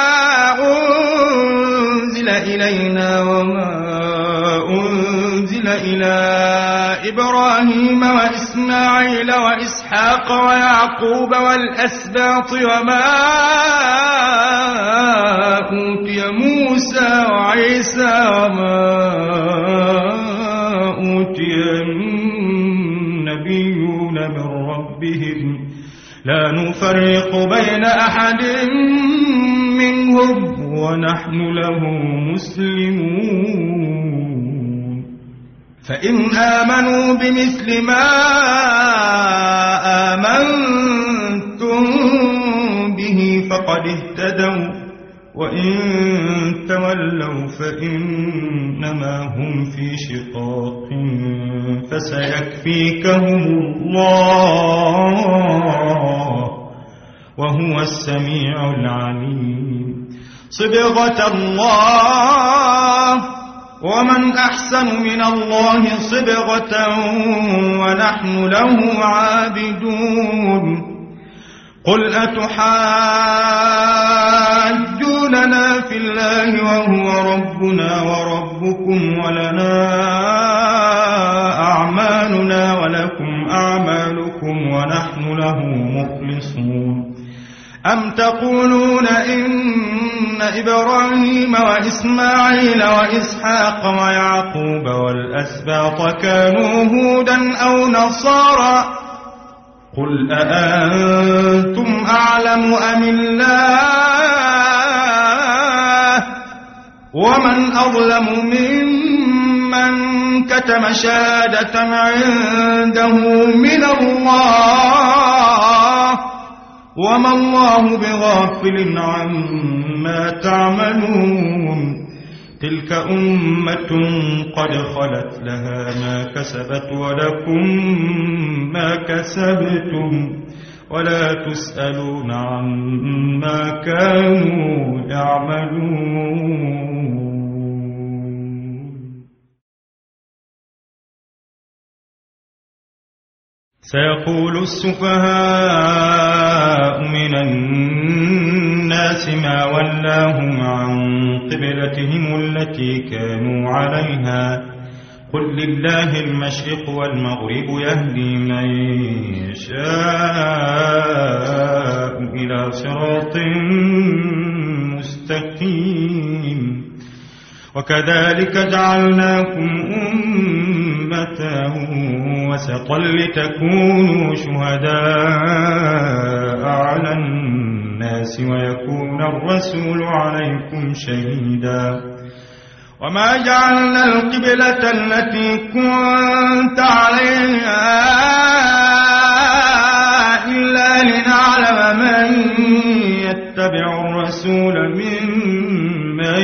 A: أنزل إلينا وما أنزل
B: إلى إبراهيم وإسماعيل وإسحاق ويعقوب والأسباط وما أوتي موسى وعيسى وما أوتي النبيون من ربهم لا نفرق بين أحد منهم ونحن له مسلمون فإن آمنوا بمثل ما آمنتم به فقد اهتدوا وإن تولوا فإنما هم في شقاق فسيكفيكهم الله وهو السميع العليم صبغة الله ومن أحسن من الله صبغة ونحن له عابدون قل أتحاجوننا في الله وهو ربنا وربكم ولنا أعمالنا ولكم أعمالكم ونحن له مخلصون أم تقولون إن إبراهيم وإسماعيل وإسحاق ويعقوب والأسباط كانوا هودا أو نصارى قل أأنتم أعلم أم الله ومن أظلم ممن كتم شهادة عنده من الله وما الله بغافل عما تعملون تلك أمة قد خلت لها ما كسبت ولكم ما كسبتم ولا تسألون عما كانوا يعملون سيقول السفهاء من الناس ما ولاهم عن قبلتهم التي كانوا عليها قل لله المشرق والمغرب يهدي من يشاء إلى صراط مستقيم وكذلك جعلناكم أمة وسطا لتكونوا شهداء على الناس ويكون الرسول عليكم شهيدا وما جعلنا القبلة التي كنت عليها إلا لنعلم من يتبع الرسول ممن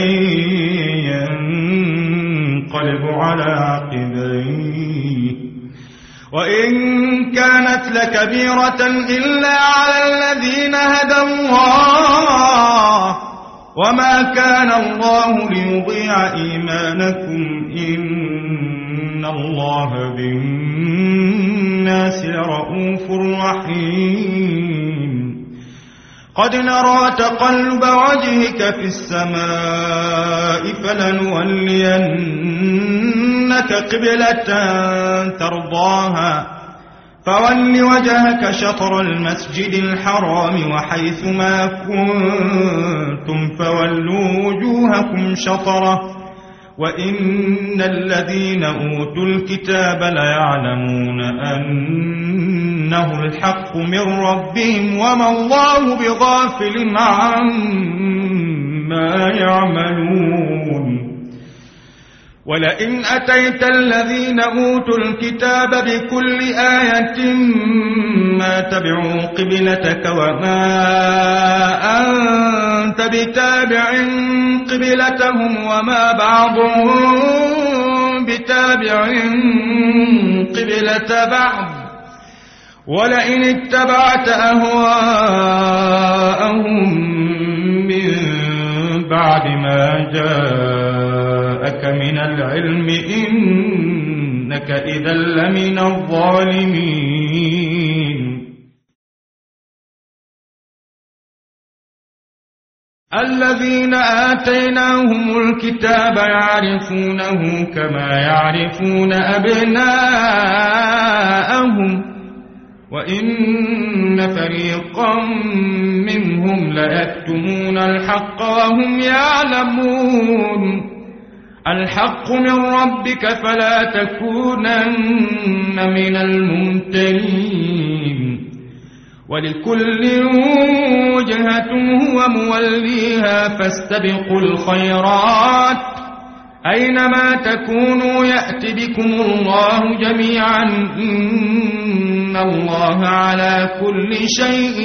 B: ينقلب على عقبيه وإن كانت لكبيرة إلا على الذين هدى الله وما كان الله ليضيع إيمانكم إن الله بالناس لرؤوف رحيم قد نرى تقلب وجهك في السماء فلنولينك قبلة ترضاها فول وجهك شطر المسجد الحرام وحيث ما كنتم فولوا وجوهكم شطره وإن الذين أوتوا الكتاب ليعلمون أنه الحق من ربهم وما الله بغافل عما يعملون ولئن أتيت الذين أوتوا الكتاب بكل آية ما تبعوا قبلتك وما أنت بتابع قبلتهم وما بعضهم بتابع قبلة بعض ولئن اتبعت أهواءهم من بعد ما جاءك من العلم إنك إذا لمن الظالمين الذين آتيناهم الكتاب يعرفونه كما يعرفون أبناءهم وإن فريقا منهم ليكتمون الحق وهم يعلمون الحق من ربك فلا تكونن من الممترين ولكل وجهة هو موليها فاستبقوا الخيرات أينما تكونوا يأت بكم الله جميعا إن الله على كل شيء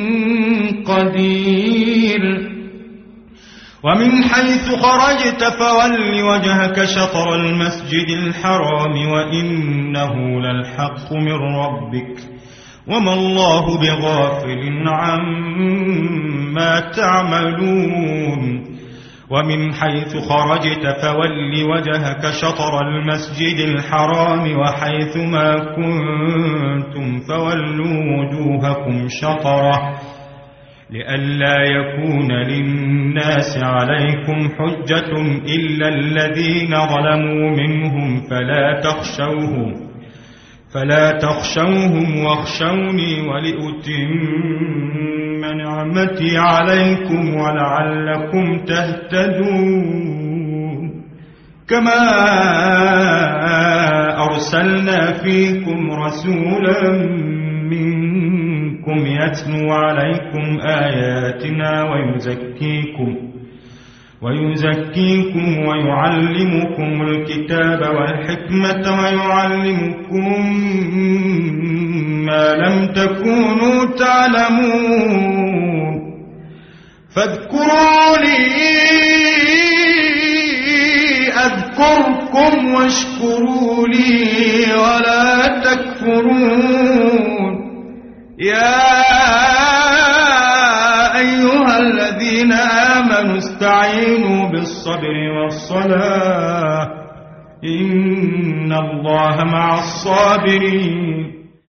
B: قدير ومن حيث خرجت فول وجهك شطر المسجد الحرام وإنه للحق من ربك وما الله بغافل عما تعملون ومن حيث خرجت فول وجهك شطر المسجد الحرام وحيث ما كنتم فولوا وجوهكم شطره لئلا يكون للناس عليكم حجة إلا الذين ظلموا منهم فلا تخشوهم فلا تخشوهم واخشوني ولأتم نعمتي عليكم ولعلكم تهتدون كما أرسلنا فيكم رسولا منكم يتلو عليكم آياتنا ويزكيكم ويزكيكم ويعلمكم الكتاب والحكمة ويعلمكم ما لم تكونوا تعلمون فاذكروني أذكركم واشكروا لي ولا تكفرون يا أيها الذين آمنوا استعينوا بالصبر والصلاة إن الله مع الصابرين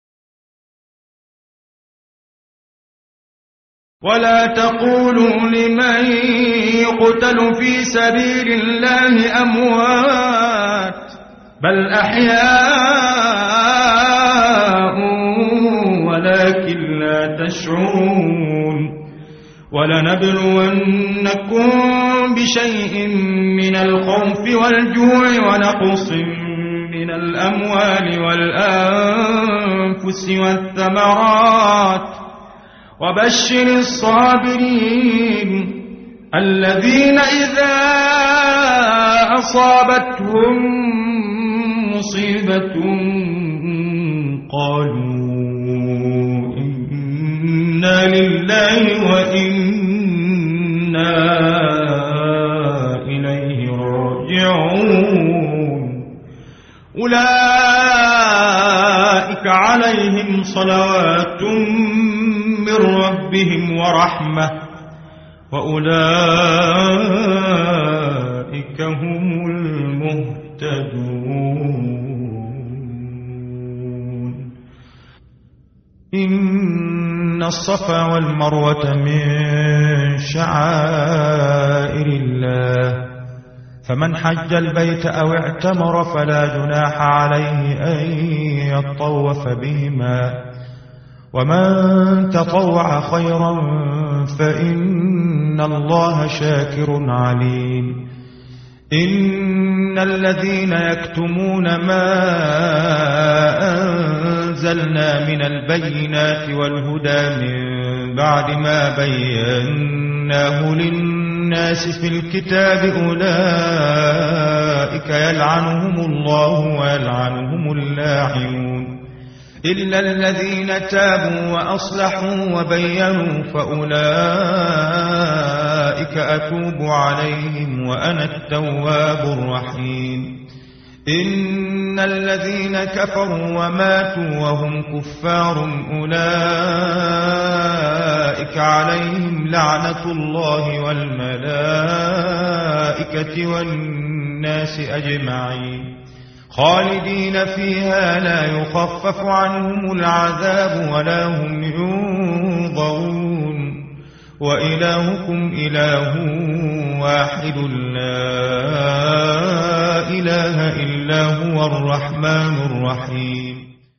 B: ولا تقولوا لمن يقتل في سبيل الله أموات بل أحياء ولكن لا تشعرون ولنبلونكم بشيء من الخوف والجوع ونقص من الأموال والأنفس والثمرات وبشر الصابرين الذين إذا أصابتهم مصيبة قالوا إنا لله وإنا إليه راجعون أولئك عليهم صلوات من ربهم ورحمة وأولئك هم المهتدون إن الصفا والمروة من شعائر الله فمن حج البيت أو اعتمر فلا جناح عليه أن يطوف بهما ومن تطوع خيرا فإن الله شاكر عليم إن الذين يكتمون ما أنزلنا من البينات والهدى من بعد ما بيناه للناس في الكتاب أولئك يلعنهم الله ويلعنهم اللاعنون إلا الذين تابوا وأصلحوا وبينوا فأولئك أتوب عليهم وأنا التواب الرحيم إن الذين كفروا وماتوا وهم كفار أولئك عليهم لعنة الله والملائكة والناس أجمعين خالدين فيها لا يخفف عنهم العذاب ولا هم ينظرون وإلهكم إله واحد لا إله إلا هو الرحمن الرحيم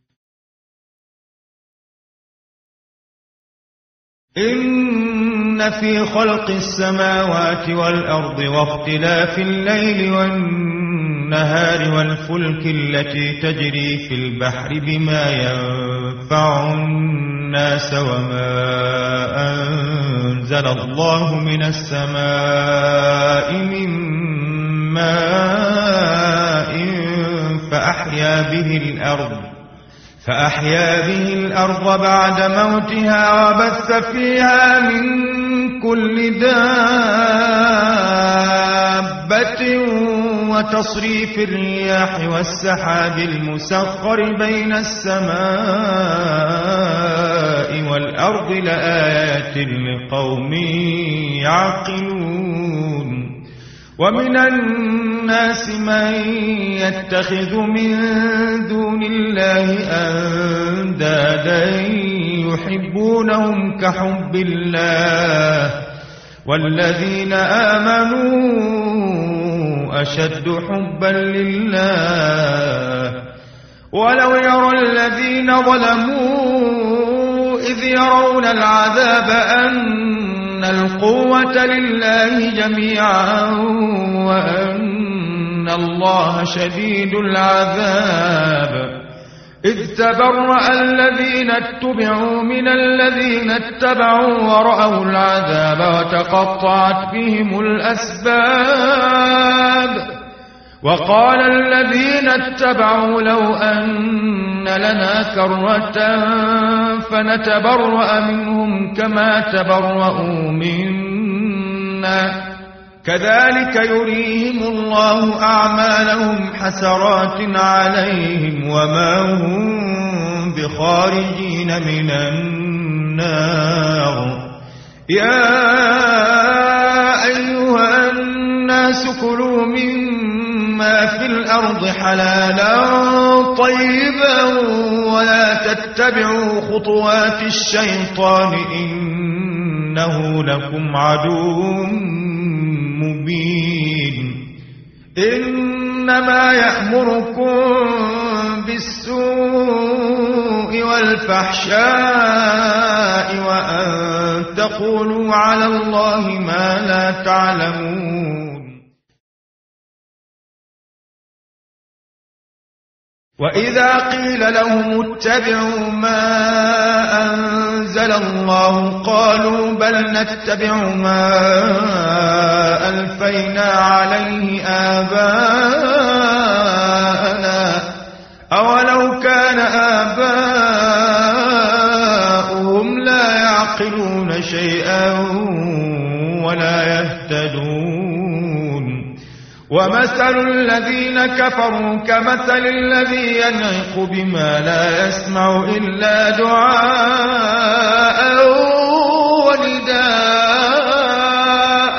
B: إن في خلق السماوات والأرض واختلاف الليل والنهار والفلك التي تجري في البحر بما ينفع الناس وما أنزل الله من السماء من ماء فأحيا به الأرض فأحيا به الأرض بعد موتها وبث فيها من كل دابة وتصريف الرياح والسحاب المسخر بين السماء والأرض لآيات لقوم يعقلون ومن الناس من يتخذ من دون الله أندادا يحبونهم كحب الله والذين آمنوا أشد حبا لله ولو يرى الذين ظلموا إذ يرون العذاب أن القوة لله جميعا وأن الله شديد العذاب إذ تبرأ الذين اتبعوا من الذين اتبعوا ورأوا العذاب وتقطعت بهم الأسباب وقال الذين اتبعوا لو أن لنا كرة فنتبرأ منهم كما تبرأوا منا كذلك يريهم الله أعمالهم حسرات عليهم وما هم بخارجين من النار يا أيها الناس كلوا مما في الأرض حلالا طيبا ولا تتبعوا خطوات الشيطان إنه لكم عدو مبين إنما يأمركم بالسوء والفحشاء وأن تقولوا على الله ما لا تعلمون وإذا قيل لهم اتبعوا ما أنزل الله قالوا بل نتبع ما ألفينا عليه آباءنا أولو كان آباؤهم لا يعقلون شيئا ولا يهتدون ومثل الذين كفروا كمثل الذي ينعق بما لا يسمع إلا دعاء ونداء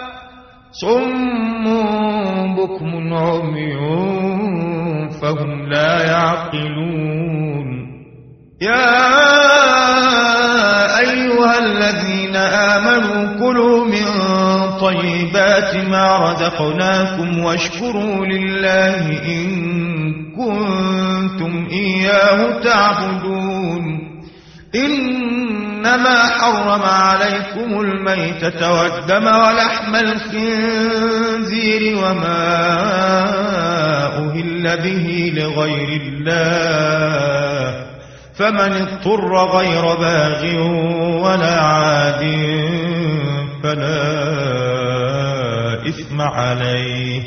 B: صم بكم عمي فهم لا يعقلون يا أيها الذين آمنوا كلوا من طيبات ما رزقناكم واشكروا لله إن كنتم إياه تعبدون إنما حرم عليكم الميتة والدم ولحم الخنزير وما أهل به لغير الله فمن اضطر غير باغ ولا عاد فلا إثم عليه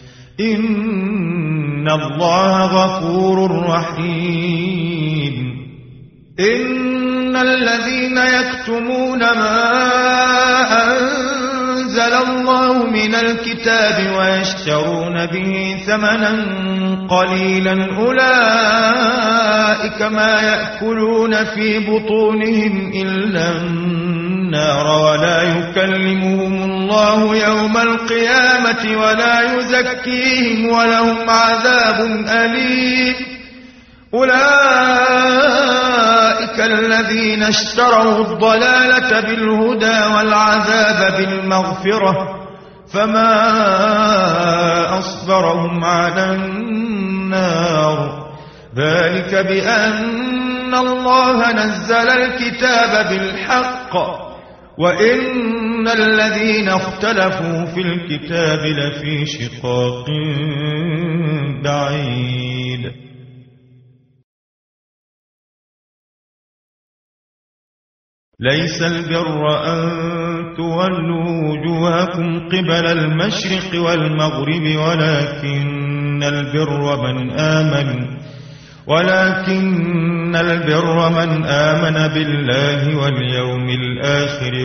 B: إن الله غفور رحيم إن الذين يكتمون ما أنزل الله من الكتاب ويشترون به ثمنا قليلا أولئك ما يأكلون في بطونهم إلا النار ولا يكلمهم الله يوم القيامة ولا يزكيهم ولهم عذاب أليم أولئك أولئك الذين اشتروا الضلالة بالهدى والعذاب بالمغفرة فما أصبرهم على النار ذلك بأن الله نزل الكتاب بالحق وإن الذين اختلفوا في الكتاب لفي شقاق بعيد. ليس البر أن تولوا وجوهكم قبل المشرق والمغرب ولكن البر من آمن ولكن البر من آمن بالله واليوم الآخر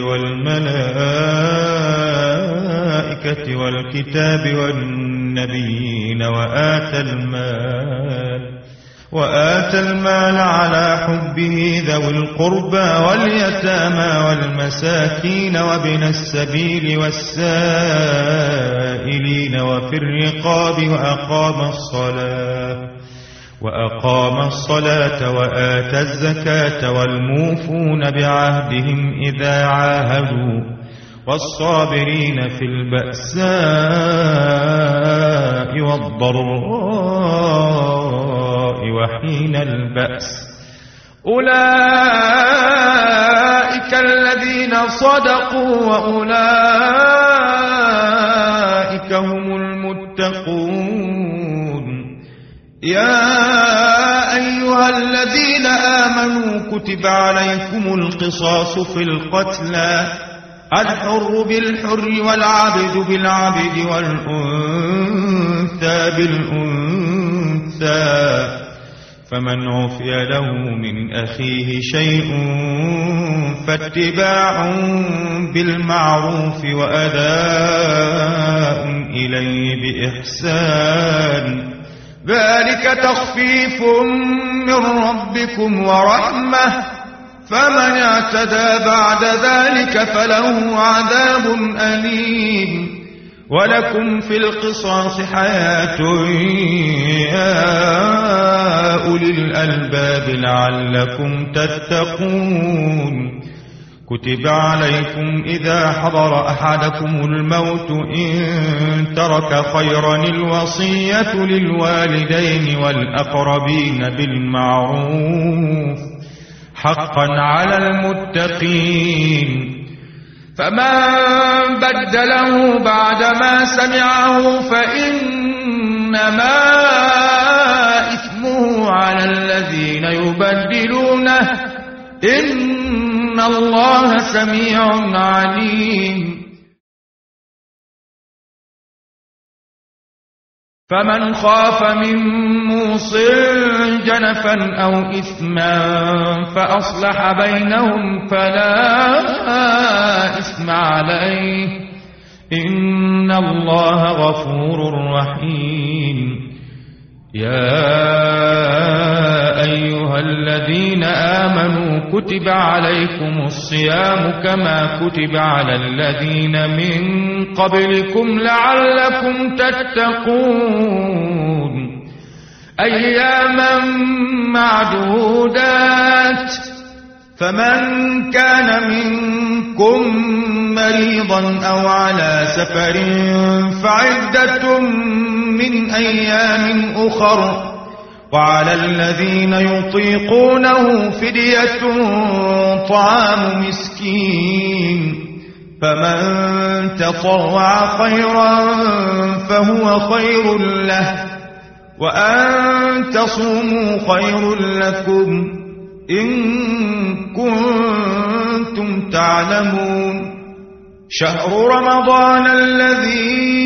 B: والملائكة والكتاب والنبيين وآتى المال وآتى المال على حبه ذوي القربى واليتامى والمساكين وابن السبيل والسائلين وفي الرقاب وأقام الصلاة وأقام الصلاة وآتى الزكاة والموفون بعهدهم إذا عاهدوا والصابرين في البأساء والضراء وحين البأس أولئك الذين صدقوا وأولئك هم المتقون. يا أيها الذين آمنوا كتب عليكم القصاص في القتلى الحر بالحر والعبد بالعبد والأنثى بالأنثى فمن عفي له من أخيه شيء فاتباع بالمعروف وأداء إليه بإحسان ذلك تخفيف من ربكم ورحمة فمن اعتدى بعد ذلك فله عذاب أليم. ولكم في القصاص حياة يا أولي الألباب لعلكم تتقون. كتب عليكم إذا حضر أحدكم الموت إن ترك خيرا الوصية للوالدين والأقربين بالمعروف حقا على المتقين. فمن بدله بعدما سمعه فإنما إثمه على الذين يبدلونه إن الله سميع عليم. فمن خاف من موص جنفا أو إثما فأصلح بينهم فلا إثم عليه إن الله غفور رحيم. يا أيها الذين آمنوا كتب عليكم الصيام كما كتب على الذين من قبلكم لعلكم تتقون. أياما معدودات فمن كان منكم مريضا أو على سفر فعدة من أيام أخر وعلى الذين يطيقونه فدية طعام مسكين فمن تطوع خيرا فهو خير له وأن تصوموا خير لكم إن كنتم تعلمون. شهر رمضان الذي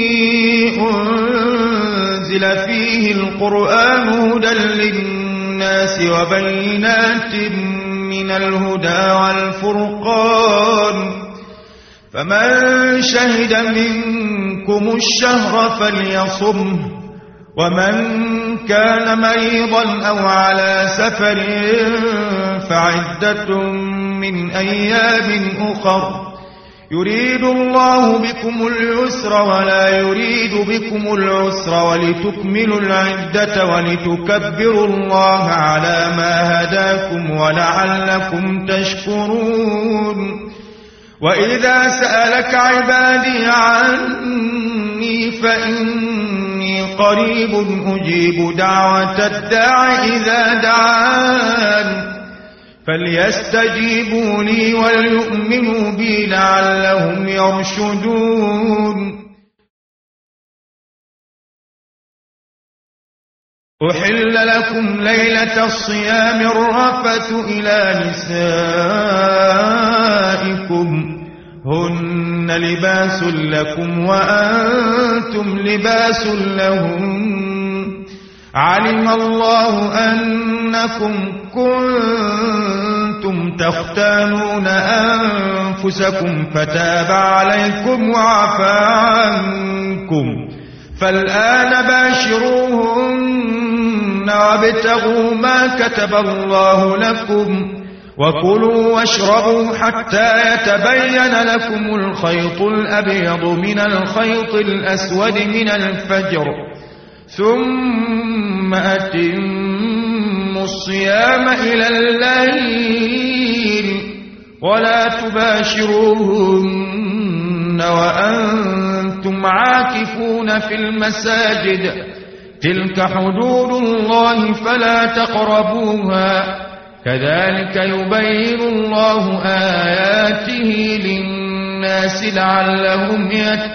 B: أنزل فيه القرآن هدى للناس وبينات من الهدى والفرقان فمن شهد منكم الشهر فليصمه ومن كان مريضا أو على سفر فعدة من أيام أخر يريد الله بكم اليسر ولا يريد بكم العسر ولتكملوا العدة ولتكبروا الله على ما هداكم ولعلكم تشكرون وإذا سألك عبادي عني فإني قريب أجيب دعوة الداع إذا دعان فليستجيبوا لي وليؤمنوا بي لعلهم يرشدون أحل لكم ليلة الصيام الرفث إلى نسائكم هن لباس لكم وأنتم لباس لهم علم الله أنكم كنتم تختانون أنفسكم فتاب عليكم وعفى عنكم فالآن باشروهن وابتغوا ما كتب الله لكم وكلوا واشربوا حتى يتبين لكم الخيط الأبيض من الخيط الأسود من الفجر ثم أتموا الصيام إلى الليل ولا تباشروهن وأنتم عاكفون في المساجد تلك حدود الله فلا تقربوها كذلك يبين الله آياته للناس لعلهم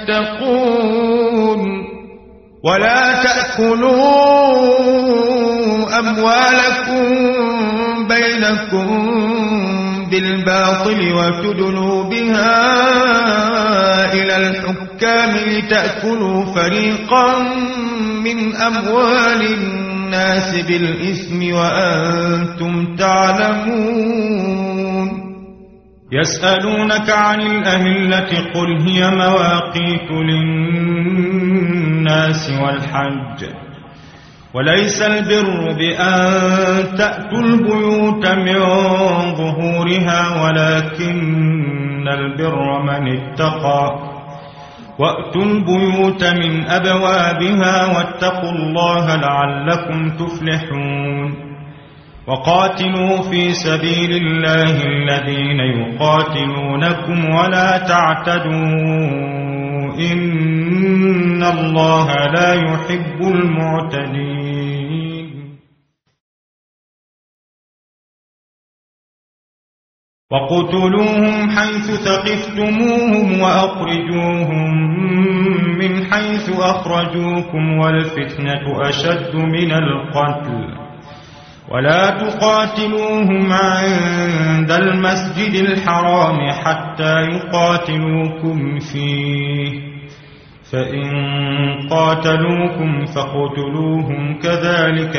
B: يتقون ولا تأكلوا أموالكم بينكم بالباطل وتدلوا بها إلى الحكام لتأكلوا فريقا من أموال الناس بالإثم وأنتم تعلمون يسألونك عن الأهلة قل هي مواقيت للناس والحج وليس البر بأن تأتوا البيوت من ظهورها ولكن البر من اتقى وأتوا البيوت من أبوابها واتقوا الله لعلكم تفلحون وقاتلوا في سبيل الله الذين يقاتلونكم ولا تعتدوا إن الله لا يحب المعتدين وقتلوهم حيث ثقفتموهم وأخرجوهم من حيث أخرجوكم والفتنة أشد من القتل ولا تقاتلوهم عند المسجد الحرام حتى يقاتلوكم فيه فإن قاتلوكم فاقتلوهم كذلك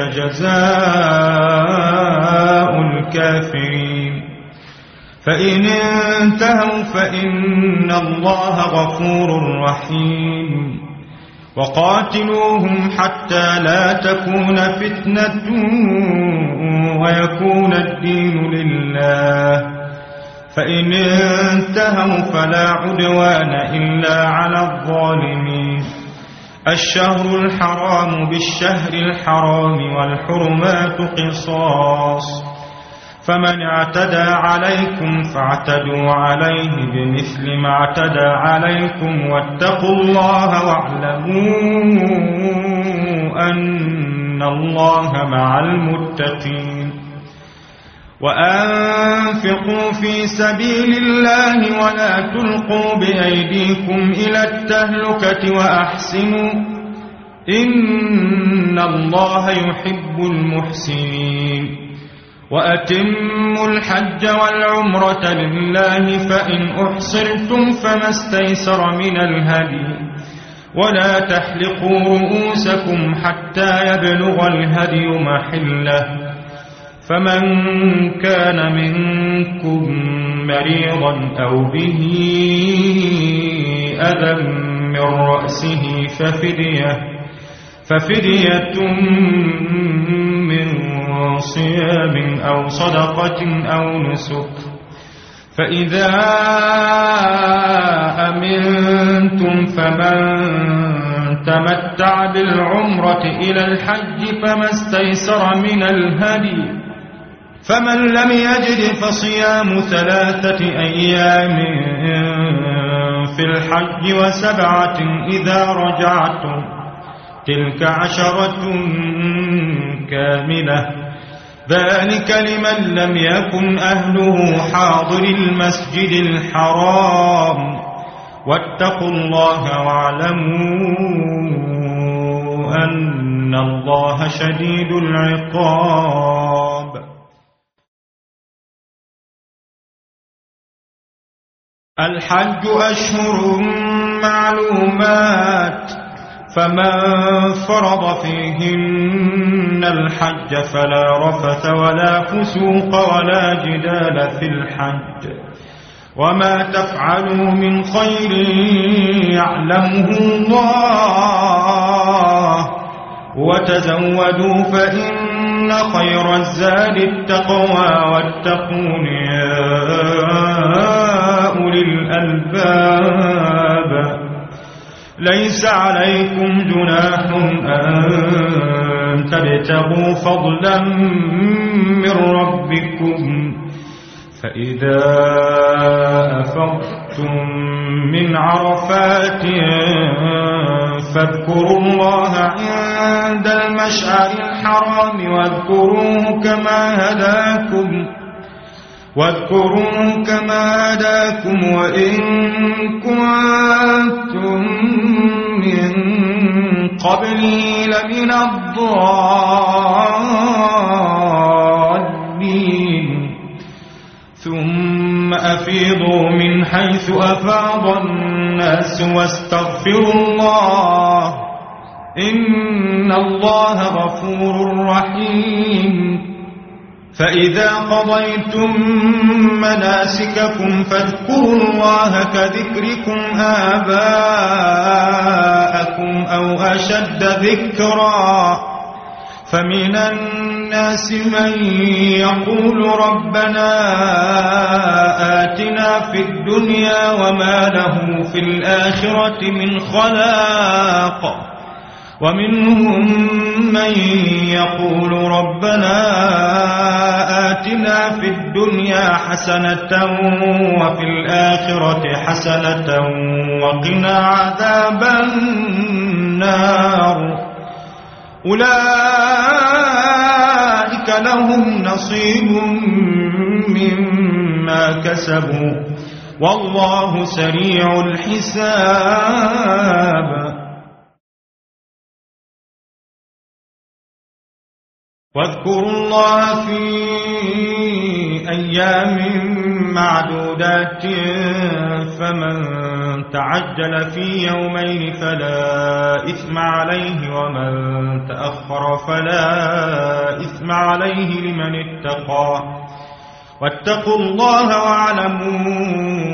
B: جزاء الكافرين فإن انتهوا فإن الله غفور رحيم وقاتلوهم حتى لا تكون فتنة ويكون الدين لله فإن انتهوا فلا عدوان إلا على الظالمين الشهر الحرام بالشهر الحرام والحرمات قصاص فمن اعتدى عليكم فاعتدوا عليه بمثل ما اعتدى عليكم واتقوا الله واعلموا أن الله مع المتقين وأنفقوا في سبيل الله ولا تلقوا بأيديكم إلى التهلكة وأحسنوا إن الله يحب المحسنين وأتموا الحج والعمرة لله فإن أحصرتم فما استيسر من الهدي ولا تحلقوا رؤوسكم حتى يبلغ الهدي محله فمن كان منكم مريضا أو به أذى من رأسه ففدية ففدية من صيام أو صدقة أو نسك فإذا أمنتم فمن تمتع بالعمرة إلى الحج فما استيسر من الهدي فمن لم يجد فصيام ثلاثة أيام في الحج وسبعة إذا رجعتم تلك عشرة كاملة ذلك لمن لم يكن أهله حاضر المسجد الحرام واتقوا الله واعلموا أن الله شديد العقاب. الحج أشهر معلومات فمن فرض فيهن الحج فلا رفث ولا فسوق ولا جدال في الحج وما تفعلوا من خير يعلمه الله وتزودوا فإن خير الزاد التقوى واتقون يا أولي الألباب. ليس عليكم جناح أن تبتغوا فضلا من ربكم فإذا أفضتم من عرفات فاذكروا الله عند المشعر الحرام واذكروه كما هداكم واذكروه كما هداكم وإن كنتم من قبله لمن الضالين. ثم أفيضوا من حيث أفاض الناس واستغفروا الله إن الله غفور رحيم. فإذا قضيتم مناسككم فاذكروا الله كذكركم آباءكم أو أشد ذكرا فمن الناس من يقول ربنا آتنا في الدنيا وما له في الآخرة من خلاق ومنهم من يقول ربنا آتنا في الدنيا حسنة وفي الآخرة حسنة وقنا عذاب النار. أولئك لهم نصيب مما كسبوا والله سريع الحساب. واذكروا الله في أيام معدودات فمن تعجل في يومين فلا إثم عليه ومن تأخر فلا إثم عليه لمن اتقى واتقوا الله واعلموا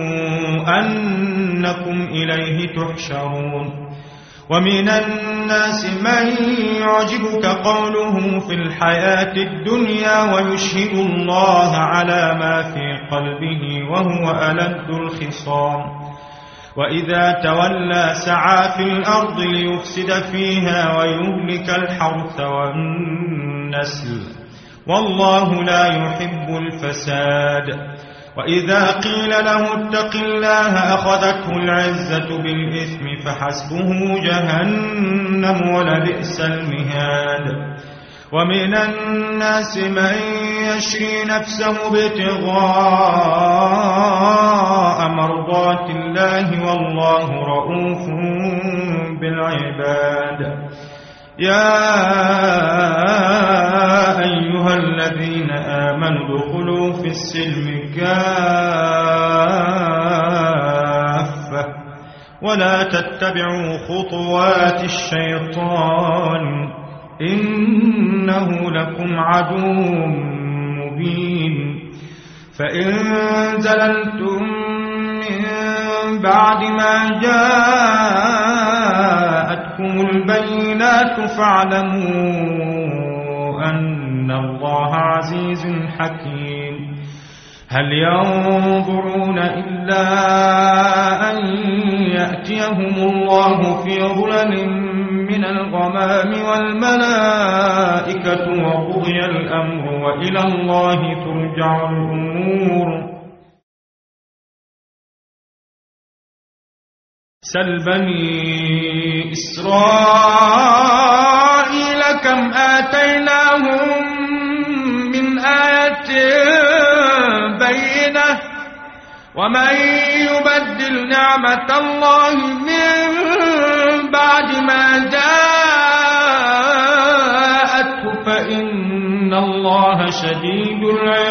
B: أنكم إليه تحشرون. ومن الناس من يعجبك قوله في الحياة الدنيا ويشهد الله على ما في قلبه وهو ألد الخصام وإذا تولى سعى في الأرض ليفسد فيها ويهلك الحرث والنسل والله لا يحب الفساد. وإذا قيل له اتق الله أخذته العزة بالإثم فحسبه جهنم ولبئس المهاد. ومن الناس من يشري نفسه ابتغاء مرضات الله والله رؤوف بالعباد. يا أيها الذين آمنوا ادخلوا في السلم كافة ولا تتبعوا خطوات الشيطان إنه لكم عدو مبين. فإن زللتم من بعد ما جاءتكم البينات فاعلموا أن الله عزيز حكيم. هل ينظرون إلا أن يأتيهم الله في ظلل من الغمام والملائكة وقضي الأمر وإلى الله ترجع الأمور سل بني إسرائيل كم آتيناهم من آية بينة ومن يبدل نعمة الله من بعد ما جاءته فإن الله شديد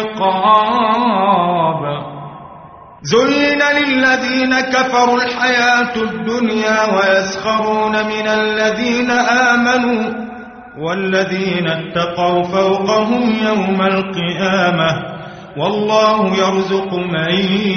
B: العقاب زين للذين كفروا الحياة الدنيا ويسخرون من الذين آمنوا والذين اتقوا فوقهم يوم القيامة والله يرزق من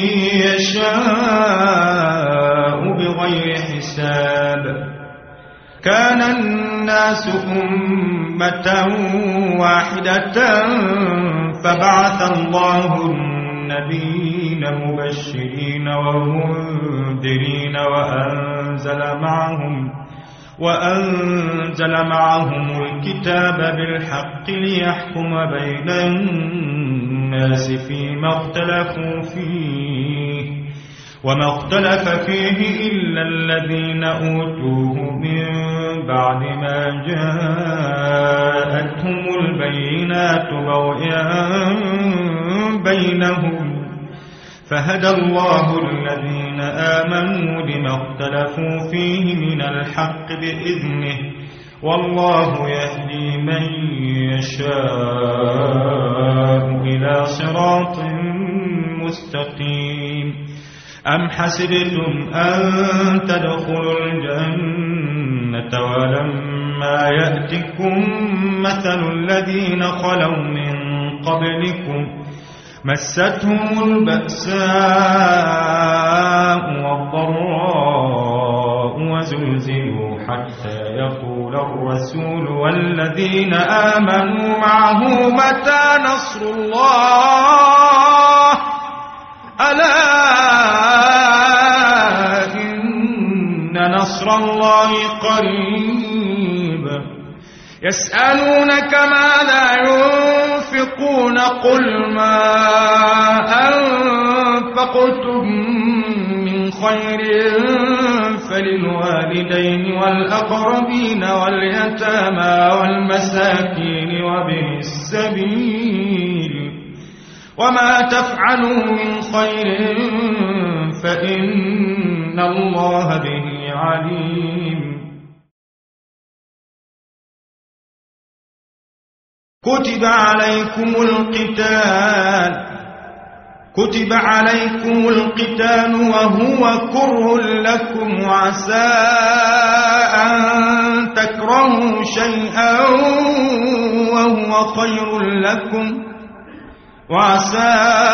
B: يشاء بغير حساب كان الناس أمة واحدة فبعث الله النبيين مبشرين ومنذرين وأنزل معهم وأنزل معهم الكتاب بالحق ليحكم بين الناس فيما اختلفوا فيه وما اختلف فيه إلا الذين أوتوه من بعد ما جاءتهم البينات بغيا بينهم فهدى الله الذين آمنوا لما اختلفوا فيه من الحق بإذنه والله يهدي من يشاء إلى صراط مستقيم أم حسبتم أن تدخلوا الجنة ولما يأتكم مثل الذين خلوا من قبلكم مستهم البأساء والضراء وزلزلوا حتى يقول الرسول والذين آمنوا معه متى نصر الله ألا إن نصر الله قريب يسألونك ماذا ينفقون قل ما أنفقتم من خير فللوالدين والأقربين واليتامى والمساكين وابن السبيل وما تفعلوا من خير فإن الله به عليم كتب عليكم القتال كتب عليكم القتال وهو كره لكم وعسى أن تكرهوا شيئا وهو خير لكم وعسى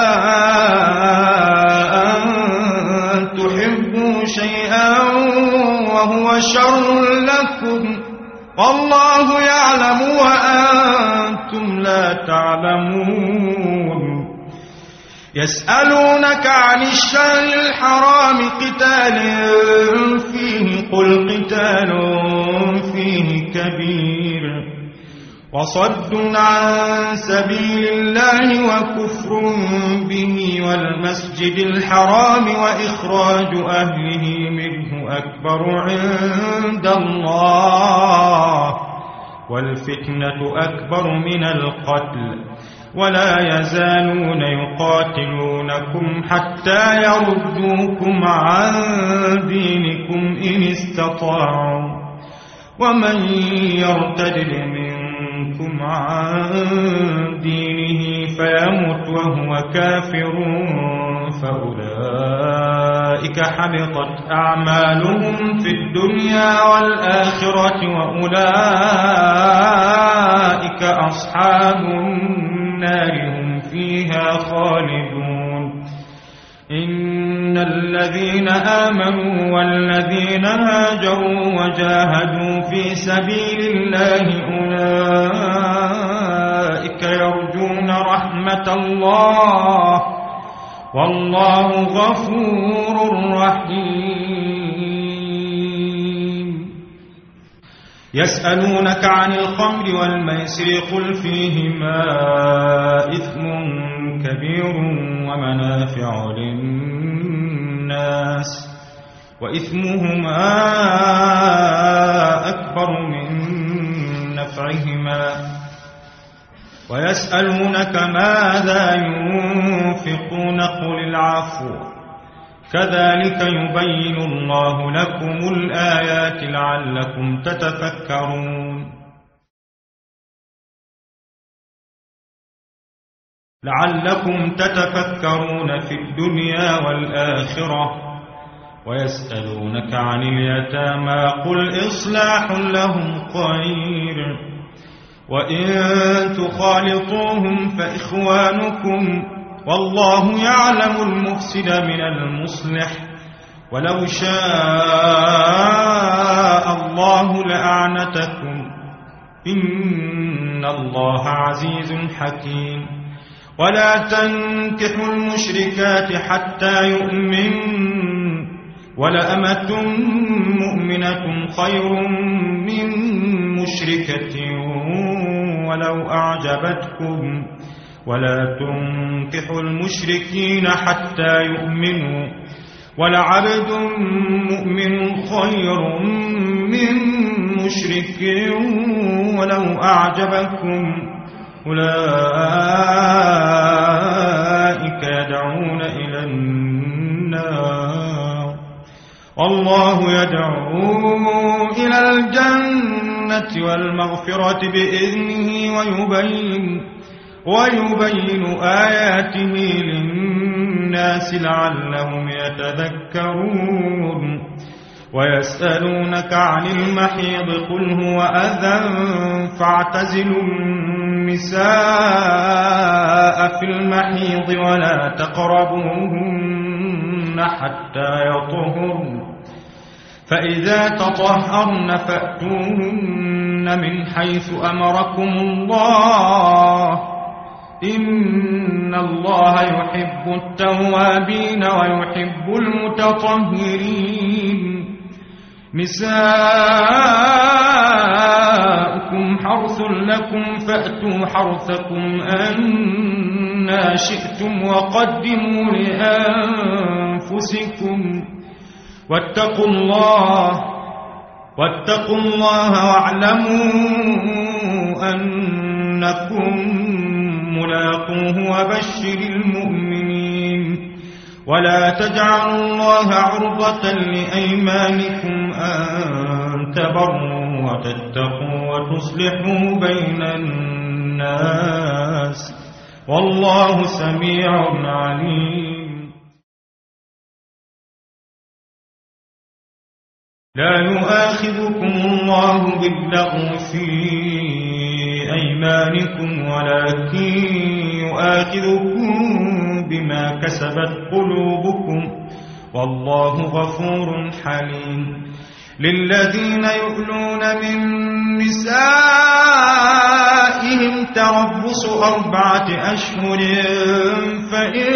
B: أن تحبوا شيئا وهو شر لكم والله يعلم وأنتم لا تعلمون يسألونك عن الشهر الحرام قتال فيه قل قتال فيه كبير وصد عن سبيل الله وكفر به والمسجد الحرام وإخراج أهله منه أكبر عند الله والفتنة أكبر من القتل ولا يزالون يقاتلونكم حتى يردوكم عن دينكم إن استطاعوا ومن يرتد منكم عن دينه فيمت وهو كافر فأولئك حبطت أعمالهم في الدنيا والآخرة وأولئك أصحاب النار هم فيها خالدون إن الذين آمنوا والذين هاجروا وجاهدوا في سبيل الله أولئك يرجون رحمة الله
A: والله غفور رحيم. يسألونك عن الخمر والميسر قل فيهما إثم كبير ومنافع للناس وإثمهما أكبر من نفعهما ويسألونك ماذا ينفقون قل العفو كذلك يبين الله لكم الآيات لعلكم تتفكرون لعلكم تتفكرون في الدنيا والآخرة. ويسألونك عن اليتامى قل إصلاح لهم خير وإن تخالطوهم فإخوانكم والله يعلم المفسد من المصلح ولو شاء الله لأعنتكم إن الله عزيز حكيم. ولا تنكحوا المشركات حتى يؤمنوا ولأمة مؤمنة خير من مشركة ولو أعجبتكم ولا تنكحوا المشركين حتى يؤمنوا ولعبد مؤمن خير من مشرك ولو أعجبكم أولئك يدعون إلى النار والله يدعو إلى الجنة والمغفرة بإذنه ويبين ويبين آياته للناس لعلهم يتذكرون. ويسألونك عن المحيض قل هو أذى فاعتزلوا النساء في المحيض ولا تقربوهن حتى يطهرن فإذا تطهرن فأتوهن من حيث أمركم الله إن الله يحب التوابين ويحب المتطهرين. نساؤكم حرث لكم فأتوا حرثكم أنى شئتم وقدموا لأنفسكم واتقوا الله واتقوا الله واعلموا أنكم ملاقوه وبشر المؤمنين. ولا تجعلوا الله عرضة لأيمانكم أن تبروا وتتقوا وتصلحوا بين الناس والله سميع عليم. لا يؤاخذكم الله باللغو في أيمانكم ولكن يؤاخذكم بما كسبت قلوبكم والله غفور حليم. للذين يؤلون من نسائهم تربص أربعة أشهر فإن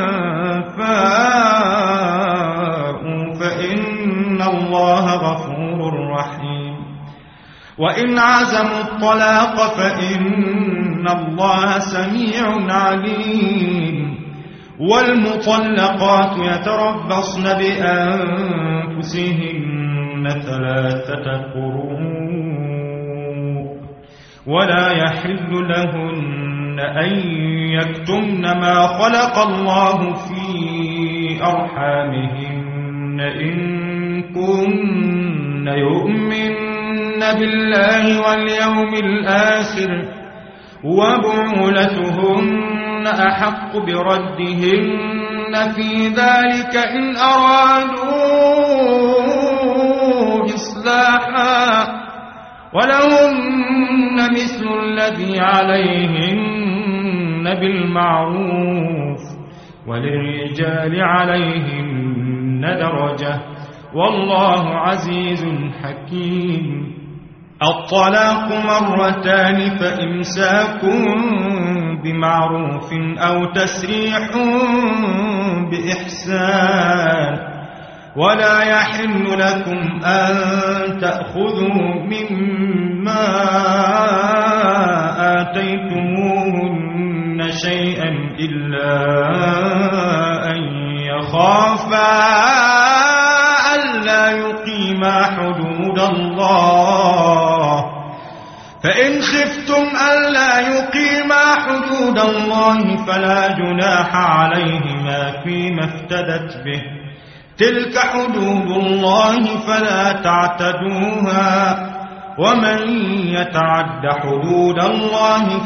A: فاءوا فإن الله غفور رحيم. وإن عزموا الطلاق فإن الله سميع عليم. والمطلقات يتربصن بأنفسهن ثلاثة قروء ولا يحل لهن أن يكتمن ما خلق الله في أرحامهن إن كن يؤمن بالله واليوم الآخر وبعولتهن أحق بردهن في ذلك إن أرادوا إصلاحا ولهن مثل الذي عليهن بالمعروف وللرجال عليهن درجة والله عزيز حكيم. الطلاق مرتان فإمساك بمعروف أو تسريح بإحسان ولا يحل لكم أن تأخذوا مما آتيتموهن شيئا إلا أن يخافا ألا يقيما حدود الله فإن خفتم ألا يقيما حدود الله فلا جناح عليهما فيما افتدت به تلك حدود الله فلا تعتدوها ومن يتعد حدود الله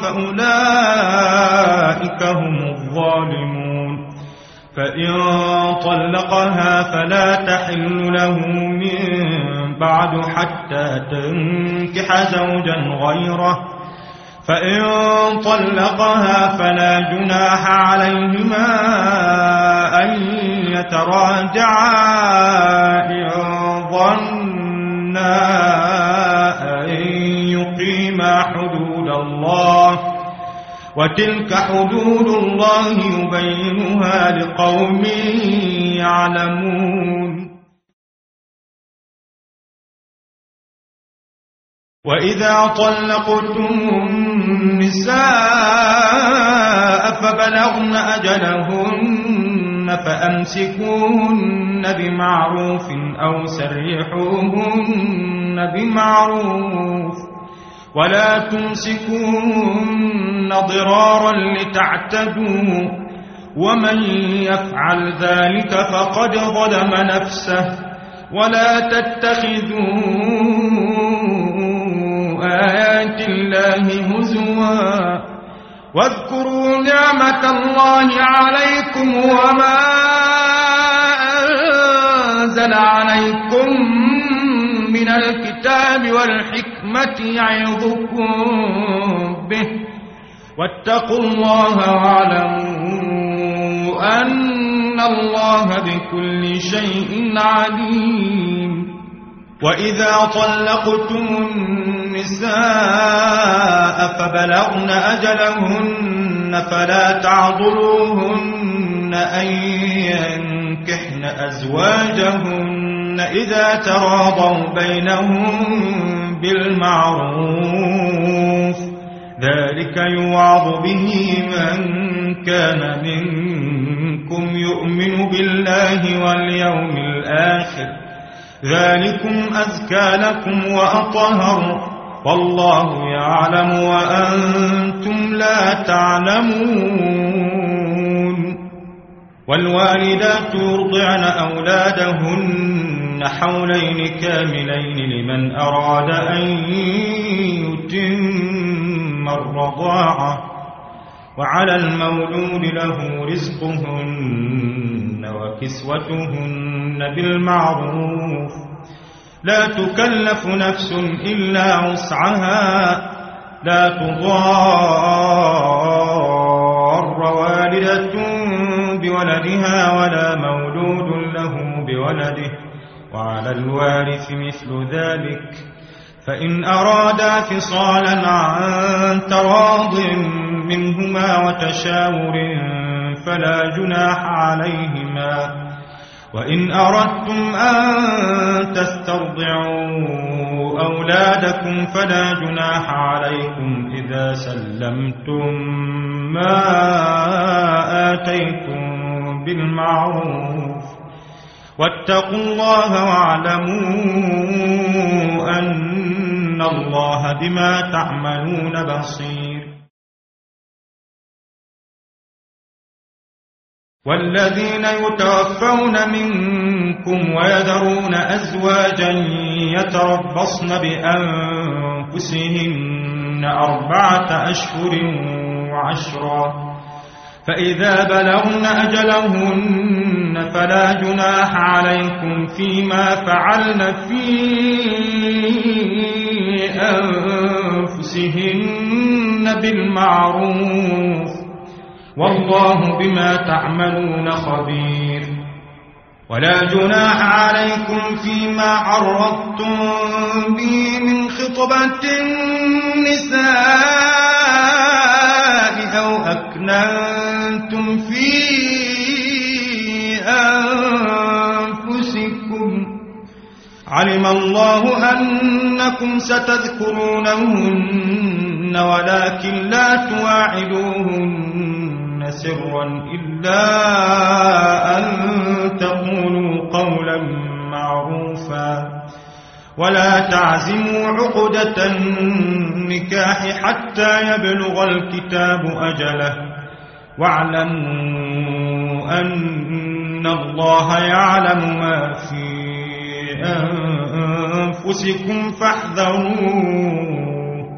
A: فأولئك هم الظالمون فإن طلقها فلا تحل له من بعد حتى تنكح زوجا غيره فإن طلقها فلا جناح عليهما أن يتراجعا إن ظنا أن يقيما حدود الله وتلك حدود الله يبينها لقوم يعلمون وإذا طلقتم النساء فبلغن أجلهن فأمسكوهن بمعروف أو سرحوهن بمعروف ولا تمسكوهن ضرارا لتعتدوا ومن يفعل ذلك فقد ظلم نفسه ولا تتخذوا آيات الله هزوا واذكروا نعمة الله عليكم وما أنزل عليكم من الكتاب والحكمة يعظكم به واتقوا الله واعلموا أن الله بكل شيء عليم وإذا طلقتم النساء فبلغن أجلهن فلا تعضلوهن أن ينكحن أزواجهن إذا تراضوا بينهم بالمعروف ذلك يوعظ به من كان منكم يؤمن بالله واليوم الآخر ذلكم أزكى لكم وأطهر والله يعلم وأنتم لا تعلمون والوالدات يرضعن أولادهن حولين كاملين لمن أراد أن يتم الرضاعة وعلى المولود له رزقهن وكسوتهن بالمعروف لا تكلف نفس إلا وسعها لا تضار والدة بولدها ولا مولود له بولده وعلى الوارث مثل ذلك فإن أرادا فصالا عن تراض منهما وتشاور فلا جناح عليهما وإن أردتم أن تسترضعوا أولادكم فلا جناح عليكم إذا سلمتم ما آتيتم بالمعروف واتقوا الله واعلموا أن الله بما تعملون بصير والذين يتوفون منكم ويذرون أزواجا يتربصن بأنفسهن أربعة أشهر وعشرا فإذا بلغن أجلهن فلا جناح عليكم فيما فعلن في أنفسهن بالمعروف والله بما تعملون خبير ولا جناح عليكم فيما عرضتم به من خطبة النساء
B: أو أكننتم في أنفسكم علم الله أنكم ستذكرونهن ولكن لا تواعدوهن سرا إلا أن تقولوا قولا معروفا ولا تعزموا عقدة النكاح حتى يبلغ الكتاب أجله واعلموا أن الله يعلم ما في أنفسكم فاحذروه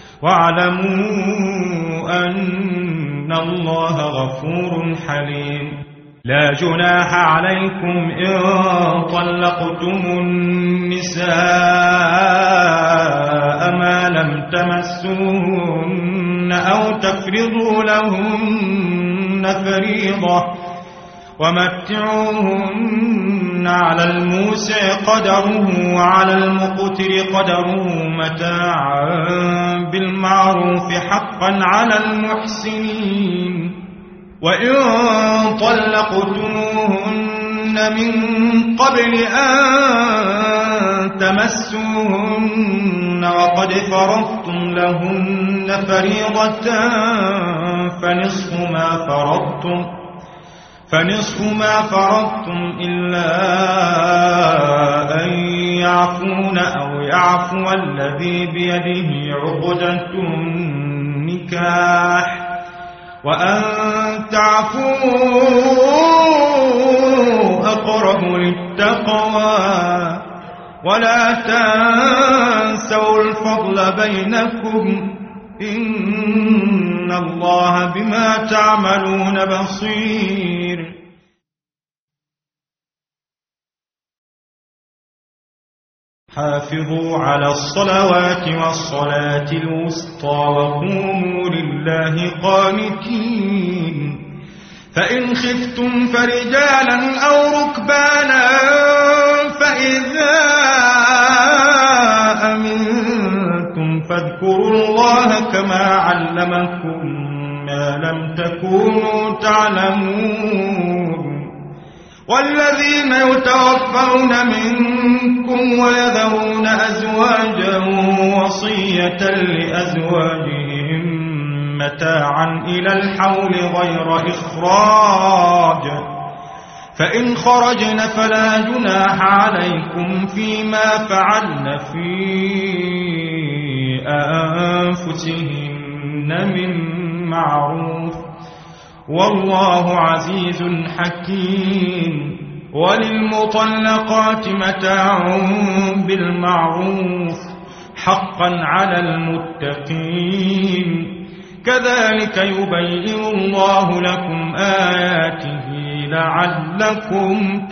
B: واعلموا أن الله غفور حليم لا جناح عليكم إن طلقتم النساء ما لم تمسوهن أو تفرضوا لهن فريضة ومتعوهن على الموسع قدره وعلى المقتر قدره متاعا بالمعروف حقا على المحسنين وإن طلقتموهن من قبل أن تمسوهن وقد فرضتم لهن فريضة فنصف ما فرضتم فنصف ما فرضتم إلا أن يعفون أو يعفو الذي بيده عقدة النكاح وأن تعفوا أقرب للتقوى ولا تنسوا الفضل بينكم إن الله بما تعملون بصير حافظوا على الصلوات والصلاة الوسطى وقوموا لله قانتين فإن خفتم فرجالا أو ركبانا فإذا أمنتم فاذكروا الله كما علمكم ما لم تكونوا تعلمون والذين يتوفون منكم ويذرون أزواجا وصية لأزواجهم متاعا إلى الحول غير إخراج فإن خرجن فلا جناح عليكم فيما فعلن في أنفسهن من معروف والله عزيز حكيم وللمطلقات متاع بالمعروف حقا على المتقين كذلك يبين الله لكم آياته لعلكم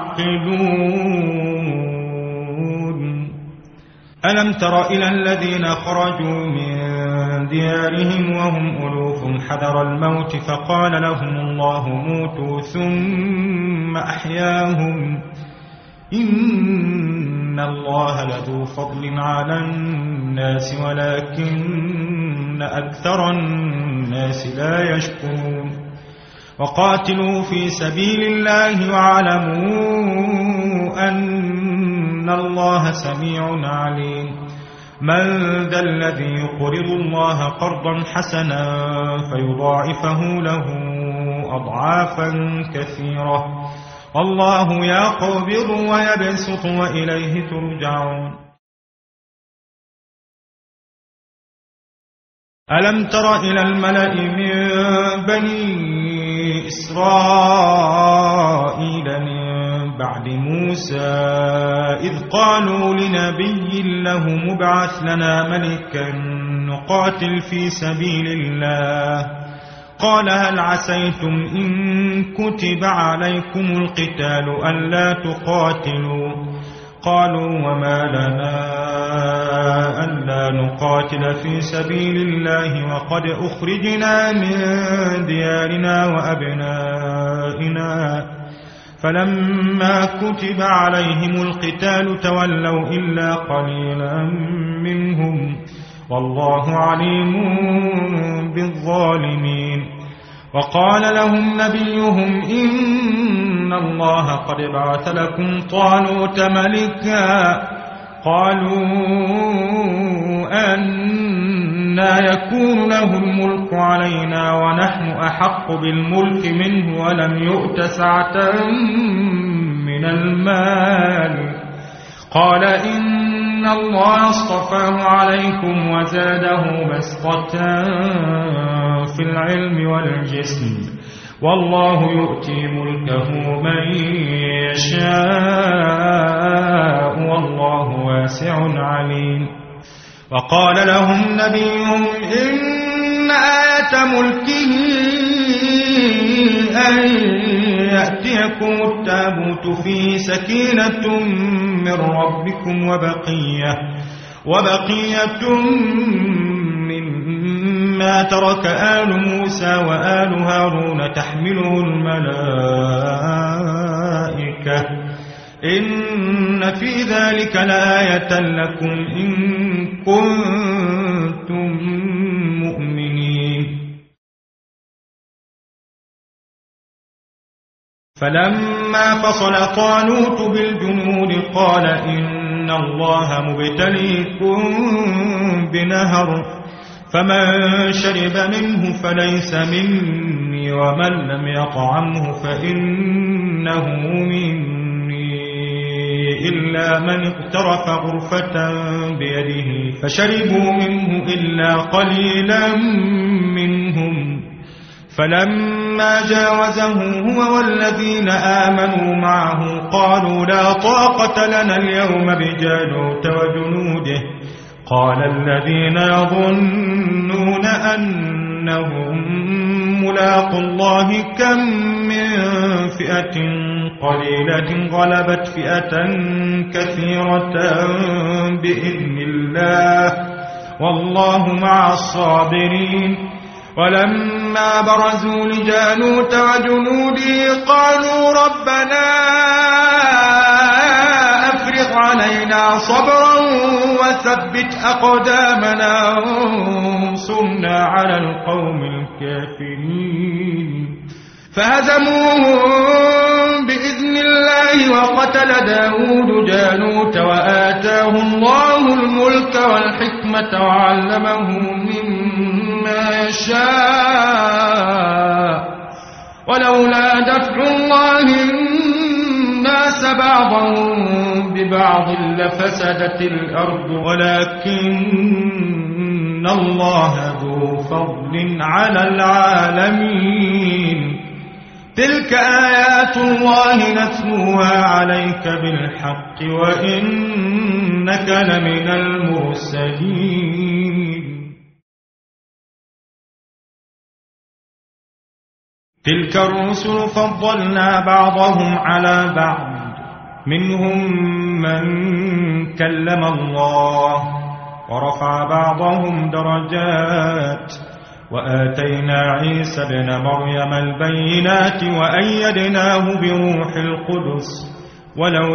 B: تعقلون ألم تر إلى الذين خرجوا من ديارهم وهم ألوف حذر الموت فقال لهم الله موتوا ثم أحياهم إن الله لذو فضل على الناس ولكن أكثر الناس لا يشكرون وقاتلوا في سبيل الله واعلموا أن الله سميع عليم من ذا الذي يقرض الله قرضا حسنا فيضاعفه له أضعافا كثيرة والله يقبض ويبسط وإليه ترجعون ألم تر إلى الملأ من بني إسرائيل من بعد موسى إذ قالوا لنبي له مبعث لنا ملكا نقاتل في سبيل الله قال هل عسيتم إن كتب عليكم القتال ألا تقاتلوا قالوا وما لنا ألا نقاتل في سبيل الله وقد أخرجنا من ديارنا وأبنائنا فلما كتب عليهم القتال تولوا إلا قليلا منهم
A: والله عليم بالظالمين. وقال لهم نبيهم إن الله قد بعث لكم طالوت ملكا. قالوا أنى يكون له الملك علينا ونحن أحق بالملك منه ولم يؤت سعة من المال. قال إن الله اصطفاه عليكم وزاده بسطة في العلم والجسم والله يؤتي ملكه من يشاء والله واسع عليم. وقال لهم نبيهم إن آية ملكه أن يأتيكم التابوت فيه سكينة من ربكم وبقية, وبقية مما ترك آل موسى وآل هارون تحمله الملائكة إن في ذلك لآية لكم إن كنتم مؤمنين. فلما فصل طالوت بالجنود قال إن الله مبتليكم بنهر فمن شرب منه فليس مني ومن لم يطعمه فإنه مني إلا من اقترف غرفة بيده فشربوا منه إلا قليلا منهم. فلما جاوزه هو والذين آمنوا معه قالوا لا طاقة لنا اليوم بجالوت وجنوده. قال الذين يظنون أنهم ملاقوا الله كم من فئة قليلة غلبت فئة كثيرة بإذن الله والله مع الصابرين. ولما برزوا لجالوت وجنوده قالوا ربنا أفرغ علينا صبرا وثبت أقدامنا وانصرنا على القوم الكافرين. فهزموهم بإذن الله وقتل داود جالوت وآتاه الله الملك والحكمة وعلمه مما يشاء ولولا دفع الله الناس بعضهم ببعض لفسدت الأرض ولكن الله ذو فضل على العالمين. تلك آيات الله نتلوها عليك بالحق وإنك لمن المرسلين. تلك الرسل فضلنا بعضهم على بعض منهم من كلم الله ورفع بعضهم درجات وآتينا عيسى ابن مريم البينات وأيدناه بروح القدس ولو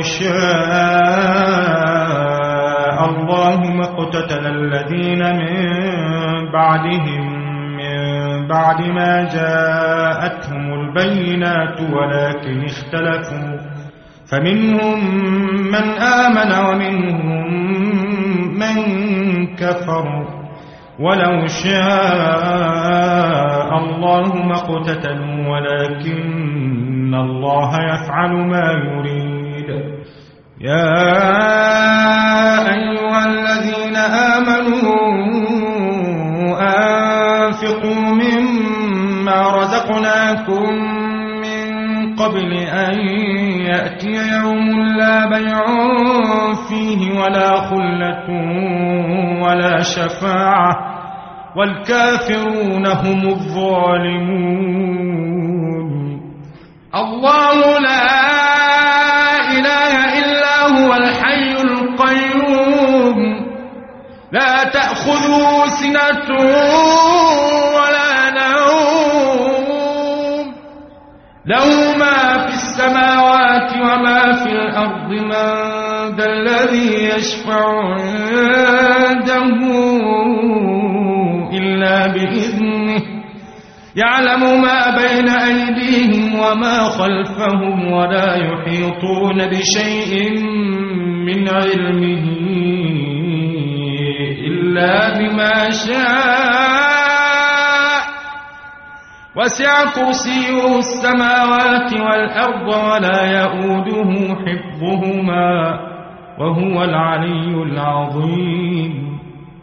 A: شاء الله ما اقتتل الذين من بعدهم من بعد ما جاءتهم البينات ولكن اختلفوا فمنهم من آمن ومنهم من كفر ولو شاء الله ما اقتتلوا ولكن الله يفعل ما يريد. يا أيها الذين آمنوا أنفقوا مما رزقناكم من قبل أن يأتي يوم لا بيع فيه ولا خلة ولا شفاعة والكافرون هم الظالمون. الله لا إله إلا هو الحي القيوم لا تأخذه سنة ولا نوم له ما في السماوات وما في الأرض من
B: ذا الذي يشفع عنده إلا بإذنه يعلم ما بين أيديهم وما خلفهم ولا يحيطون بشيء من علمه إلا بما شاء وسع كرسيه السماوات والأرض ولا يؤوده حفظهما وهو العلي العظيم.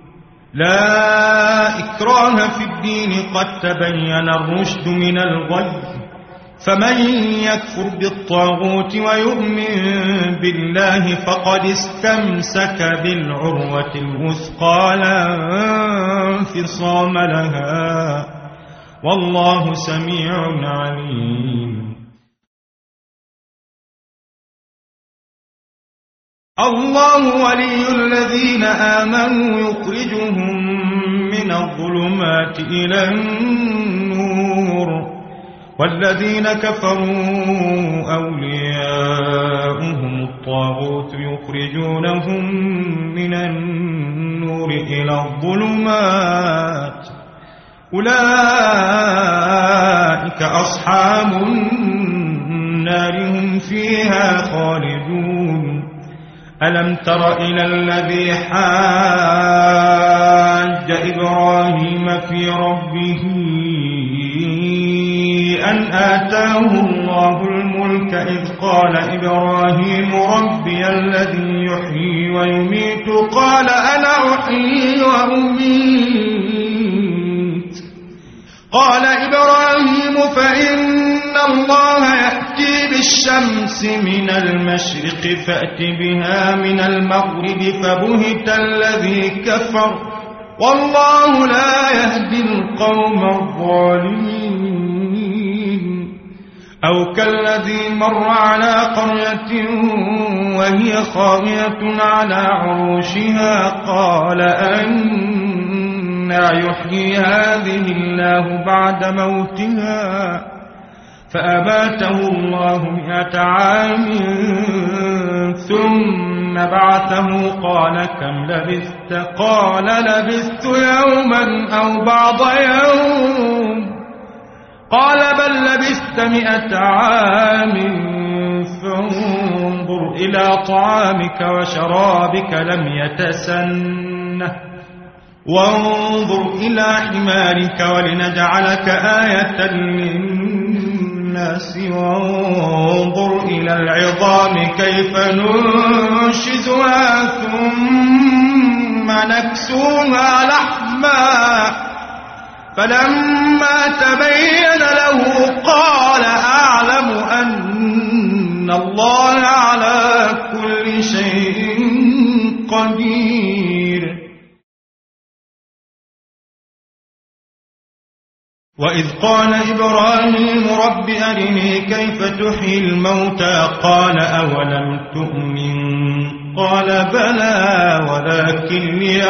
B: لا إكراه في الدين قد تبين الرشد من الغي فمن يكفر بالطاغوت ويؤمن بالله فقد استمسك بالعروة الوثقى لا انفصام لها والله سميع عليم. الله ولي الذين آمنوا يخرجهم من الظلمات إلى النور والذين كفروا أولياؤهم الطاغوت يخرجونهم من النور إلى الظلمات أولئك أصحاب النار هم فيها خالدون. ألم تر إلى الذي حاج إبراهيم في ربه أن آتاه الله الملك إذ قال إبراهيم ربي الذي يحيي ويميت قال أنا أحيي وأميت قال إبراهيم فإن الله يأتي بالشمس من المشرق فأت بها من المغرب فبهت الذي كفر والله لا يهدي القوم الظالمين. أو كالذي مر على قرية وهي خاوية على عروشها قال أنى يحيي هذه الله بعد موتها فأماته الله مئة عام ثم بعثه قال كم لبثت قال لبثت يوما أو بعض يوم قال بل لبثت مئة عام فانظر إلى طعامك وشرابك لم يتسنه وانظر إلى حمارك ولنجعلك آية للناس وانظر إلى العظام كيف ننشزها ثم نكسوها لحما فلما تبين له قال أعلم أن الله على كل شيء قدير. وإذ قال إبراهيم رب أرني كيف تحيي الموتى قال أولم تؤمن قال بلى ولكن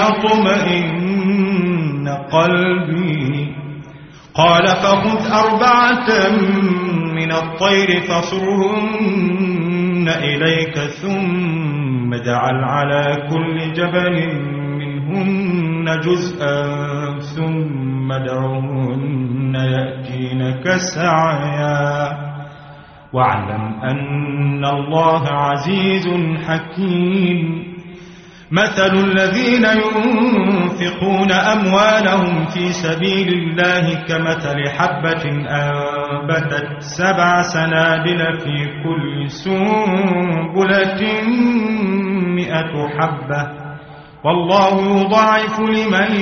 B: ليطمئن قلبي قال فخذ أربعة من الطير فصرهن إليك ثم اجعل على كل جبل منهن جزءا ثم ادعهن يأتينك سعيا واعلم أن الله عزيز حكيم. مثل الذين ينفقون أموالهم في سبيل الله كمثل حبة أنبتت سبع سنابل في كل سنبلة مئة حبة والله يضاعف لمن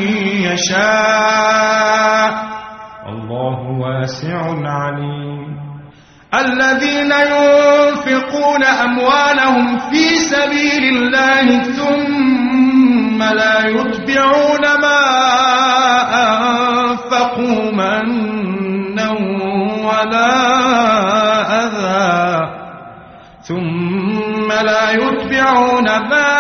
B: يشاء والله واسع عليم. الذين ينفقون أموالهم في سبيل الله ثم لا يتبعون ما أنفقوا منا ولا أذى ثم لا يتبعون ما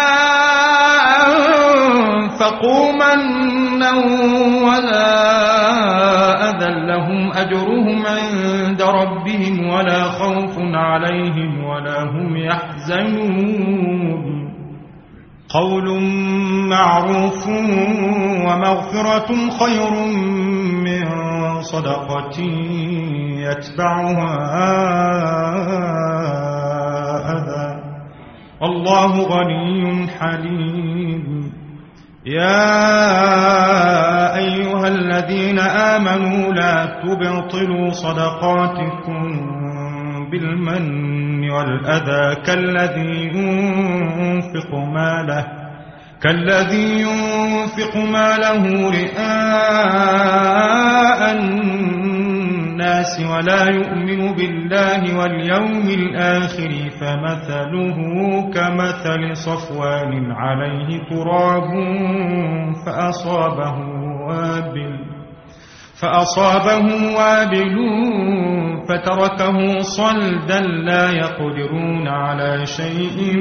B: أنفقوا منا ولا أذى لهم أجرهم عند ربهم ولا خوف عليهم ولا هم يحزنون.
A: قول معروف ومغفرة خير من صدقة يتبعها أذى والله غني حليم. يا أيها الذين آمنوا لا تبطلوا صدقاتكم بالمن والأذى كالذي ينفق ماله كالذي ينفق ماله رئاء الناس ولا يؤمن بالله واليوم الآخر فمثله كمثل صفوان عليه تراب فأصابه وابل فأصابه وابل فتركه صلدا لا يقدرون على شيء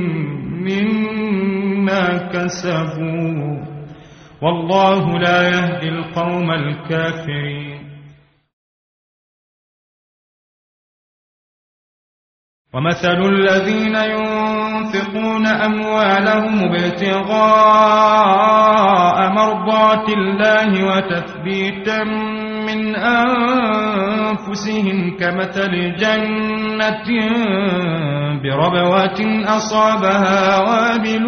A: مما كسبوا والله لا يهدي القوم الكافرين. ومثل الذين ينفقون أموالهم ابتغاء مرضات الله وتثبيتا من أنفسهم كمثل جنة بربوة أصابها وابل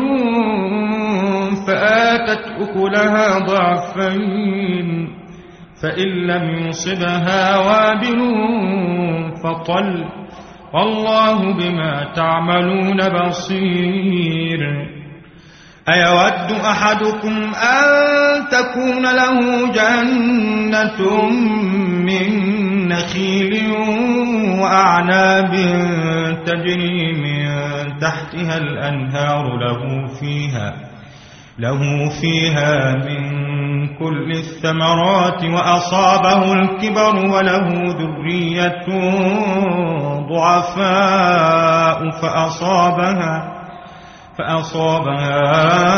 A: فآتت أكلها ضعفين فإن لم يصبها وابل فطل والله بما تعملون بصير. أيود أحدكم أن تكون له جنة من نخيل وأعناب تجري من تحتها الأنهار له فيها له فيها من كل الثمرات وأصابه الكبر وله ذرية ضعفاء فأصابها فأصابها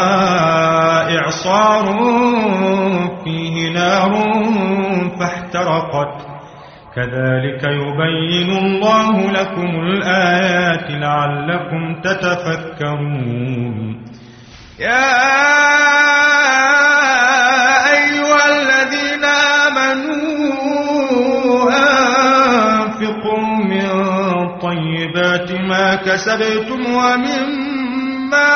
A: إعصار فيه نار فاحترقت كذلك يبين الله لكم الآيات لعلكم تتفكرون.
B: يا أيها الذين آمنوا أنفقوا من طيبات ما كسبتم ومما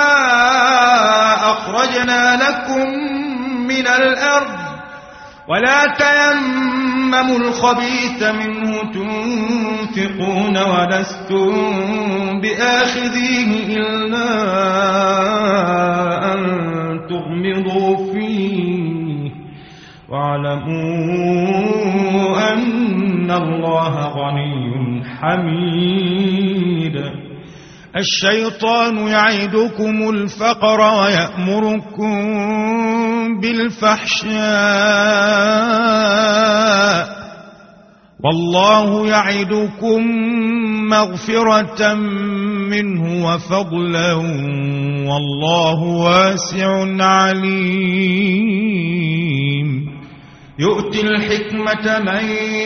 B: أخرجنا لكم من الأرض ولا تيمموا الخبيث منه تنفقون ولستم بآخذيه إلا أن تغمضوا فيه واعلموا أن الله غني حميد. الشيطان يعدكم الفقر ويأمركم بالفحشاء والله يعدكم مغفرة منه وفضلا والله واسع عليم. يؤتي الحكمة من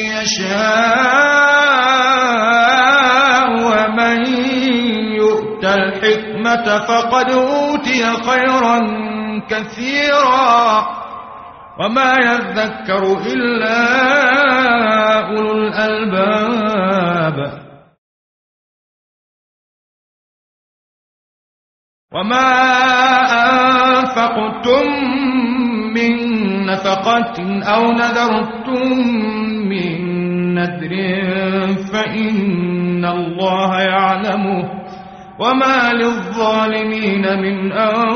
B: يشاء ومن يؤت الحكمة فقد أوتي خيرا كثيرا وما يذكر إلا أولو الألباب. وما أنفقتم من نفقة أو نذرتم من نذر فإن الله يعلمه وما للظالمين من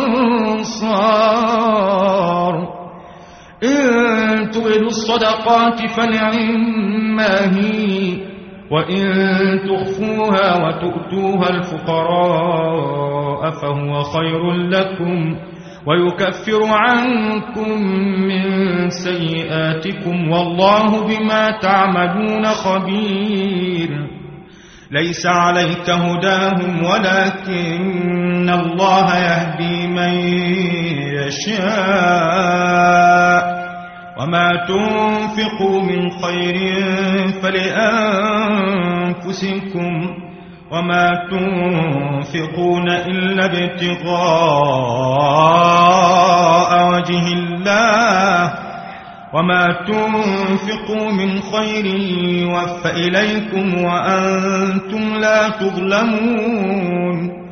B: أنصار. إن تبدوا الصدقات فنعما هي وإن تخفوها وتؤتوها الفقراء فهو خير لكم ويكفر عنكم من سيئاتكم والله بما تعملون خبير. ليس عليك هداهم ولكن الله يهدي من يشاء وما تنفقوا من خير فلأنفسكم
A: وما تنفقون إلا ابتغاء وجه الله وما تنفقوا من خير يوفى إليكم وأنتم لا تظلمون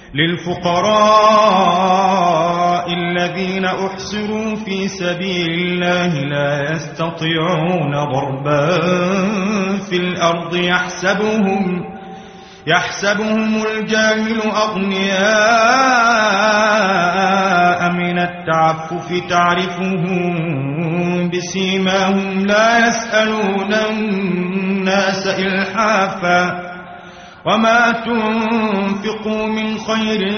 A: للفقراء الذين أحصروا في سبيل الله لا يستطيعون ضربا في الأرض يحسبهم يحسبهم الجاهل أغنياء من التعفف تعرفهم بسيماهم لا يسألون الناس إلحافا وما تنفقوا من خير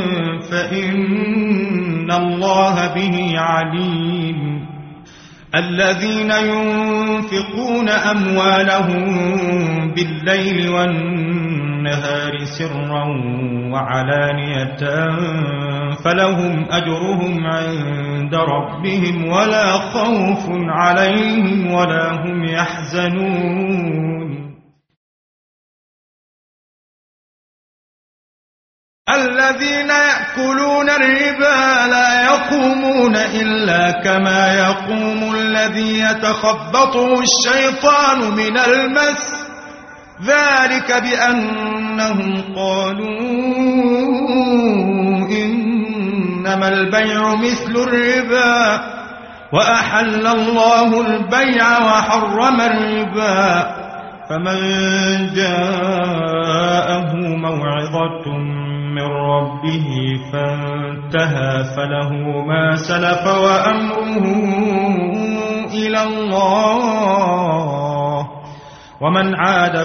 A: فإن الله به عليم الذين ينفقون أموالهم بالليل والنهار سرا وعلانية فلهم أجرهم عند ربهم ولا خوف عليهم ولا هم يحزنون الذين يأكلون الربا لا يقومون إلا كما يقوم الذي يتخبطه الشيطان من المس ذلك بأنهم قالوا إنما البيع مثل الربا وأحل الله البيع وحرم الربا فمن جاءه موعظة من ربه فانتهى فله ما سلف وأمره إلى الله ومن عاد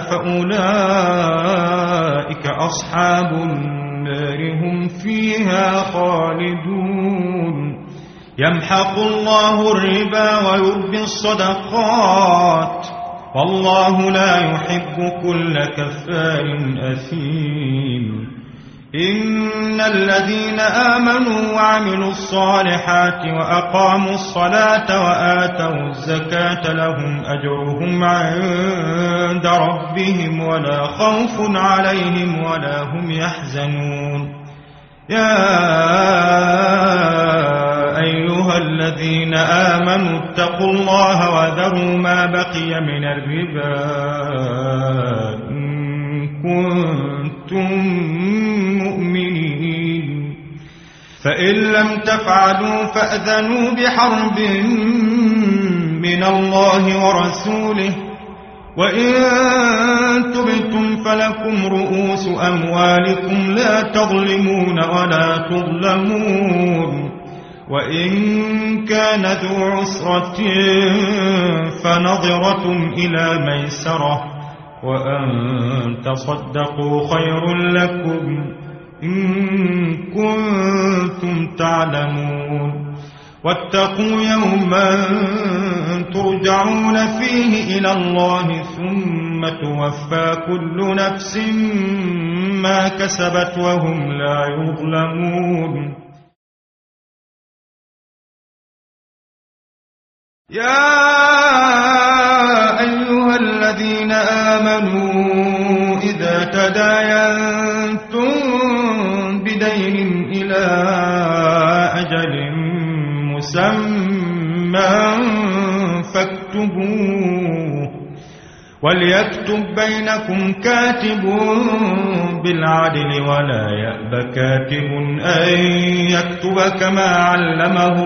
A: فأولئك أصحاب النار هم فيها خالدون يمحق الله الربا ويربي الصدقات والله لا يحب كل كفار أثيم إن الذين آمنوا وعملوا الصالحات وأقاموا الصلاة وآتوا الزكاة لهم أجرهم عند ربهم ولا خوف عليهم ولا هم يحزنون يا أيها الذين آمنوا اتقوا الله وذروا ما بقي من الربا إن كنتم مؤمنين فإن لم تفعلوا فأذنوا بحرب من الله ورسوله وإن تبتم فلكم رؤوس أموالكم لا تظلمون ولا تظلمون وإن كان ذو عسرة فنظرة إلى ميسرة وأن تصدقوا خير لكم إن كنتم تعلمون واتقوا يوما ترجعون فيه إلى الله ثم توفى كل نفس ما كسبت وهم لا يظلمون يا أيها الذين آمنوا إذا تداينتم بدين إلى أجل مسمى فاكتبوه وليكتب بينكم كاتب بالعدل ولا يأب كاتب أن يكتب كما علمه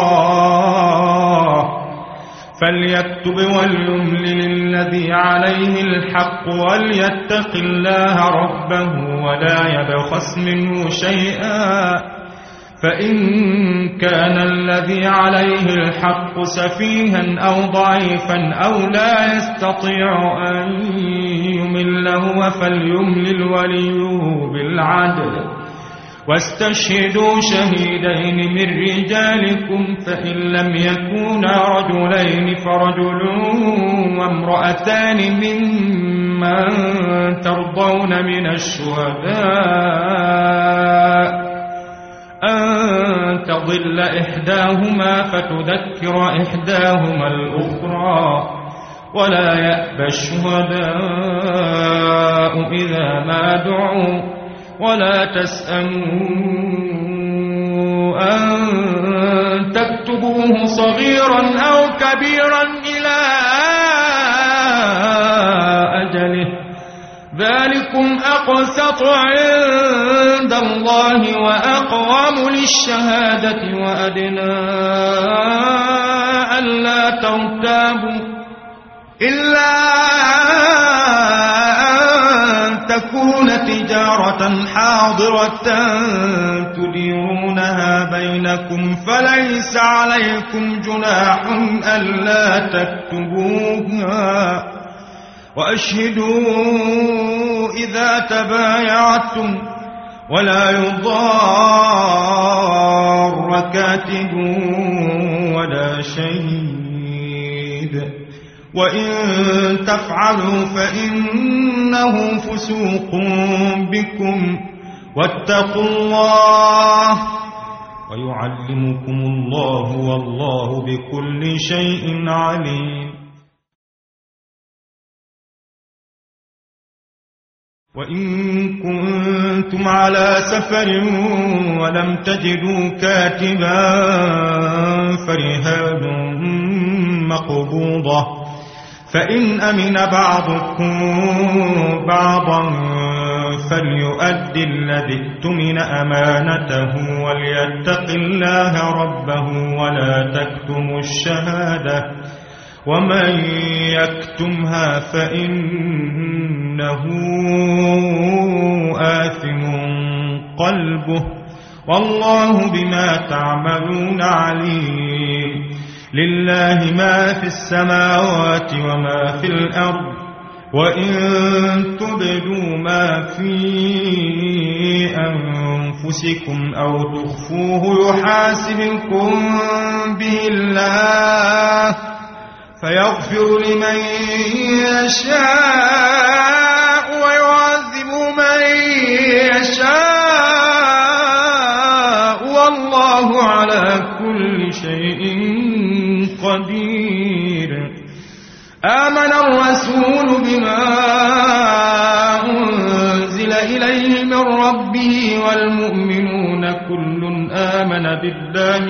A: الله فليكتب وليملل الذي عليه الحق وليتق الله ربه ولا يبخس منه شيئا فإن كان الذي عليه الحق سفيها أو ضعيفا أو لا يستطيع أن يمل هو فليملل وليه بالعدل واستشهدوا شهيدين من رجالكم فإن لم يكونا رجلين فرجل وامرأتان ممن ترضون من الشهداء أن تضل إحداهما فتذكر إحداهما الأخرى ولا يأبى الشهداء
B: الشهداء إذا ما دعوا ولا تسأموا أن تكتبوه صغيرا أو كبيرا إلى أجله ذلكم أقسط عند الله وأقوم للشهادة وأدنى ألا ترتابوا إلا أن تكون تجارة حاضرة تديرونها بينكم فليس عليكم جناح ألا تكتبوها وأشهدوا إذا تبايعتم ولا يضار كاتب ولا شهيد وإن تفعلوا فإنه فسوق بكم واتقوا الله ويعلمكم الله والله بكل شيء عليم. وإن كنتم على سفر ولم تجدوا كاتبا فرهان مقبوضة فإن أمن بعضكم بعضا فليؤد الذي اؤتمن أمانته وليتق الله ربه ولا تكتموا الشهادة ومن يكتمها فإنه آثم قلبه والله بما تعملون عليم. لله ما في السماوات وما في الأرض وإن تبدوا ما في أنفسكم أو تخفوه يحاسبكم به الله فيغفر لمن يشاء ويعذب من يشاء والله على كل شيء قدير. آمن الرسول بما أنزل إليه من ربه والمؤمنون كل آمن بالله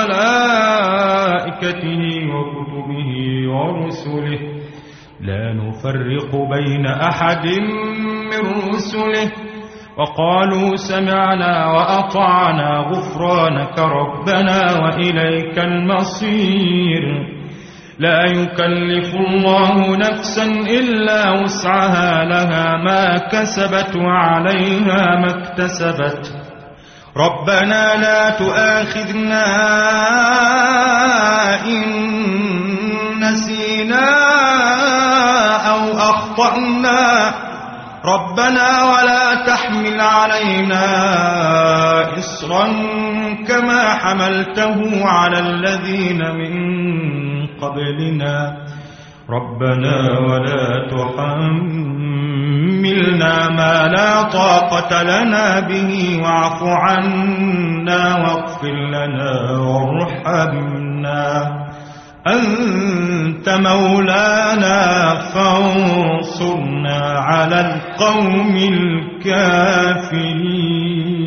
B: وملائكته وكتبه ورسله لا نفرق بين أحد من رسله وقالوا سمعنا وأطعنا غفرانك ربنا وإليك المصير. لا يكلف الله نفسا إلا وسعها لها ما كسبت وعليها ما اكتسبت ربنا لا تؤاخذنا إن نسينا أو أخطأنا ربنا ولا تحمل علينا إصرا كما حملته على الذين من قبلنا ربنا ولا تحملنا ما لا طاقة لنا به واعف عنا واغفر لنا وارحمنا أنت مولانا فانصرنا على القوم الكافرين.